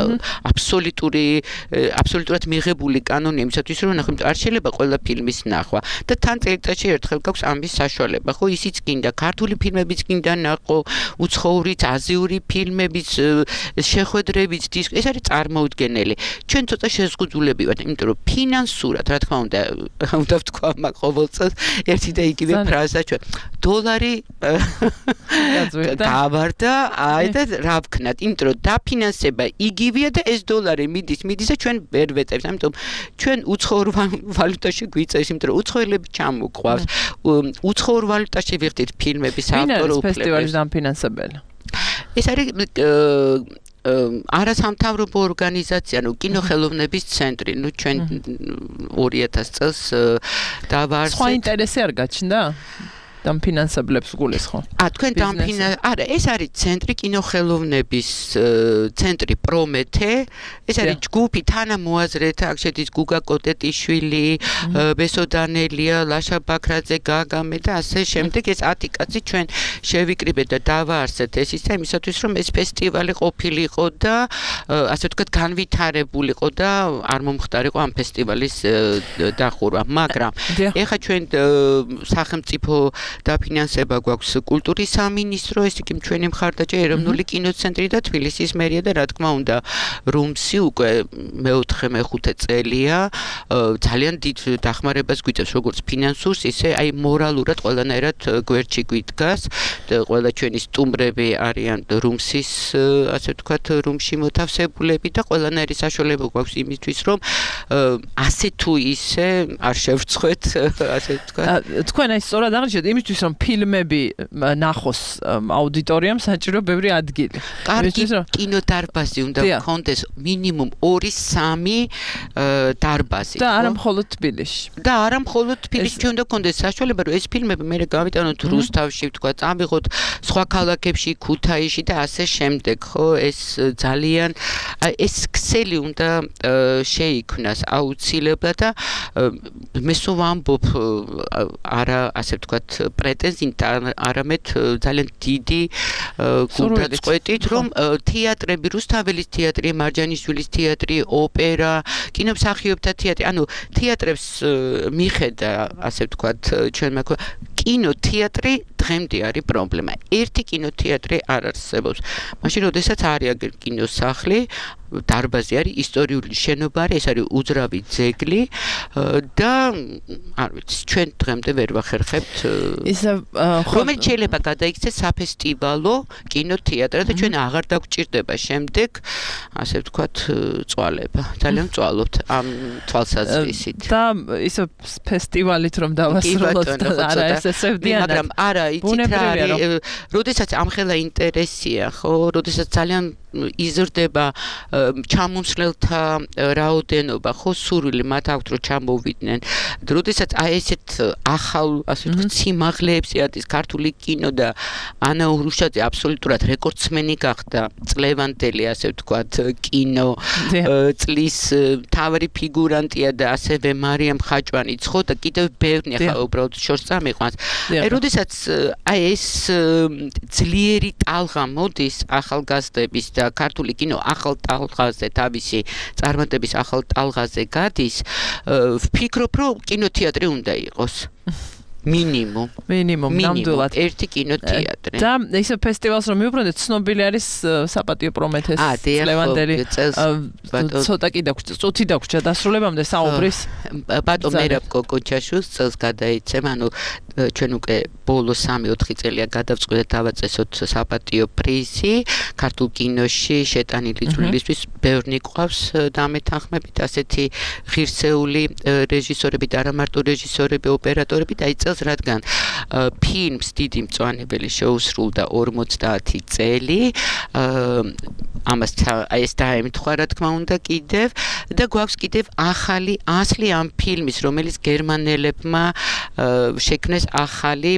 აბსოლუტურად მიღებული კანონია იმისათვის რომ ნახოთ არ შეიძლება ყველა ფილმის ნახვა და თან წელიწადში ერთხელ გაქვს ამის საშუალება ხო ისიც გინდა ქართული ფილმებიც გინდა ნახო უცხოურიც აზიური ფილმებიც შეხვედრებიც დისკ ეს არის წარმოუდგენელი ჩვენ ცოტა შეზღუდულები ვართ იმიტომ რომ ფინანსურად რა თქმა უნდა ვთქვა მაგ ყოველწელს ერთი და იგივე ფრაზა ჩვენ დოლარი გავარდა აი და რა ვქნათ იმიტომ რომ დაფინანსება იგივეა და ეს დოლარი მიდის და ჩვენ ვერ ვეტევს. ამიტომ ჩვენ უცხოურ ვალუტაში გვიწევს, იმიტომ რომ უცხოელები ჩამოყვავს. უცხოურ ვალუტაში ვიხდით ფილმების ავტორ უფლებებს. ფესტივალის დამფინანსებელი. ეს არის არასამთავრობო ორგანიზაცია, კინოხელოვნების ცენტრი, ჩვენ 2000 წელს დავაარსეთ. სხვა ინტერესი არ გაჩნდა? დამფინანსებლებს გულისხმობ. თქვენ არა, ეს არის ცენტრი კინოხელოვნების ცენტრი პრომეთე. ეს არის ჯგუფი თანამოაზრეთა, აქ შედის გუგა კოტეტიშვილი, ბესო დანელია, ლაშა ბაქრაძე, გაგამე და ასე შემდეგ. ეს 10 კაცი ჩვენ შევიკრიბეთ და დავაარსეთ ეს ისე იმისათვის რომ ეს ფესტივალი ყოფილიყო და ასე ვთქვათ განვითარებულიყო და არ მომხდარიყო ამ ფესტივალის დახურვა. მაგრამ ეხლა ჩვენ სახელმწიფო დაფინანსება გვაქვს კულტურის სამინისტრო, ეს იგი ჩვენი მხარდაჭერა ეროვნული კინოცენტრი და თბილისის მერია და რა თქმა უნდა რუმსი უკვე მე-4-მე-5 წელია ძალიან დიდ დახმარებას გვიწევს როგორც ფინანსურს, ისე აი მორალურად ყველანაირად გვერდში გვიდგას და ყველა ჩვენი სტუმრები არიან რუმსის ასე ვთქვათ რუმში მოთავსებულები და ყველანაირი საშუალება გვაქვს იმისთვის რომ ასე თუ ისე არ შევრცხვეთ ასე ვთქვათ. თქვენ აი სწორად აღნიშნეთ იმისთვის რომ ფილმები ნახოს აუდიტორიამ საჭირო ბევრი ადგილი. კარგი კინოდარბაზი უნდა გქონდეს მინიმუმ 2-3 დარბაზი. და არა მხოლოდ თბილისში. და არა მხოლოდ თბილისში ჩვენ უნდა გქონდეს საშუალება რომ ეს ფილმები მე გავიტანოთ რუსთავში ვთქვა, წამიღოთ სხვა ქალაქებში, ქუთაისში და ასე შემდეგ, ხო? ეს ძალიან ეს ქსელი უნდა შეიქმნას აუცილებლად და მე სულ ვამბობ არა ასე ვთქვათ პრეტენზიით არამედ ძალიან დიდი გულდაწყვეტით რომ თეატრები, რუსთაველის თეატრი, მარჯანიშვილის თეატრი, ოპერა, კინომსახიობთა თეატრი, ანუ თეატრებს მიხედა ასე ვთქვათ ჩვენმა კინოთეატრი დღემდე არის პრობლემა. ერთი კინოთეატრი არ არსებობს. მაშინ როდესაც არის კინოსახლი, დარბაზი არის ისტორიული შენობა არის, ეს არის უძრავი ძეგლი და არ ვიცი, ჩვენ დღემდე ვერ ვახერხებთ რომელიც შეიძლება გადაიქცეს საფესტივალო კინოთეატრად და ჩვენ აღარ დაგვჭირდება შემდეგ ასე ვთქვათ წვალება. ძალიან ვწვალობთ ამ თვალსაზრისით. და ისე ფესტივალით რომ დავასრულოთ არა ესესებდიან. მაგრამ არა, იცით რა არის, როდესაც ამხელა ინტერესია, ხო, როდესაც ძალიან იზრდება ჩამომსვლელთა რაოდენობა, ხო, სურვილი მათ აქვთ რომ ჩამოვიდნენ. როდესაც აი ესეთ ახალ, ასე ვთქვათ, სიმაღლეებს იადის ქართული კინო და ანა ურუშაძე აბსოლუტურად რეკორდსმენი გახდა, წლევანდელი, ასე ვთქვათ, კინო წლის მთავარი ფიგურანტია და ასევე მარიამ ხაჭვანიც, ხო, და კიდევ ბევრი ახლა უბრალოდ შორს წამიყვანს. აი როდესაც აი ეს ძლიერი ტალღა მოდის ახალგაზრდების და ქართული კინო ახალ ტალღაზე, თავისი წარმატების ახალ ტალღაზე გადის, ვფიქრობ, რომ კინოთეატრი უნდა იყოს. მინიმუმ ნამდვილად ერთი კინოთეატრი. და ისე ფესტივალს რომ მივუბრუნდეთ, ცნობილი არის საპატიო პრომეთეს ლევანდელი. ცოტა კი დაგვრჩა, წუთი დაგვრჩა დასრულებამდე საუბრის. ბატონ მერაბ კოკოჩაშვილს წელს გადაიცემ, ანუ ჩვენ უკვე ბოლო 3-4 წელია გადავწყვეტეთ დავაწესოთ საპატიო პრიზი ქართულ კინოში შეტანილი წვლილისთვის. ბევრი ყავს დამეთანხმებით ასეთი ღირსეული რეჟისორები და არა მარტო რეჟისორები, ოპერატორები და იწელს რადგან ფილმს დიდი მწვანებელი შეუსრულდა 50 წელი, ამას ეს დაემთხვა რა თქმა უნდა კიდევ და გვაქვს კიდევ ახალი ასლი ამ ფილმის, რომელიც გერმანელებმა შექმნეს ახალი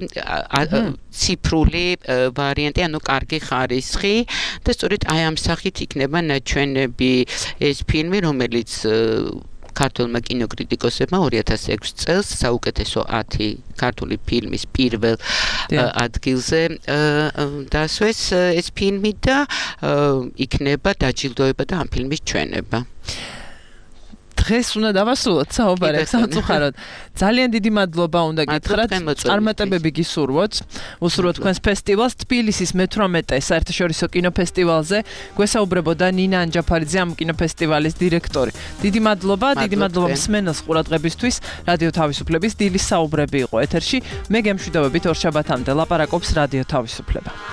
ციფრული ვარიანტი, ანუ კარგი ხარისხი და სწორედ აი ამ სახით იქნება ნაჩვენები ეს ფილმი, რომელიც ქართულმა კინოკრიტიკოსებმა 2006 წელს საუკეთესო 10 ქართული ფილმის პირველ ადგილზე დასვეს ეს ფილმი და იქნება დაჯილდოება და ამ ფილმის ჩვენება. დღეს უნდა დავასრულოთ საუბარებს სამწუხაროდ. ძალიან დიდი მადლობა უნდა გითხრათ. წარმატებები გისურვოთ. უსურვოთ თქვენს ფესტივალს თბილისის მე-18 საერთაშორისო კინოფესტივალზე. გვესაუბრებოდა ნინა ანჯაფარიძე, ამ კინოფესტივალის დირექტორი. დიდი მადლობა, დიდი მადლობა მსმენელს ყურადღებისთვის. რადიო თავისუფლების დილის საუბრები იყო ეთერში. მე გემშვიდობებით ორ შაბათამდე ლაპარაკობს რადიო თავისუფლება.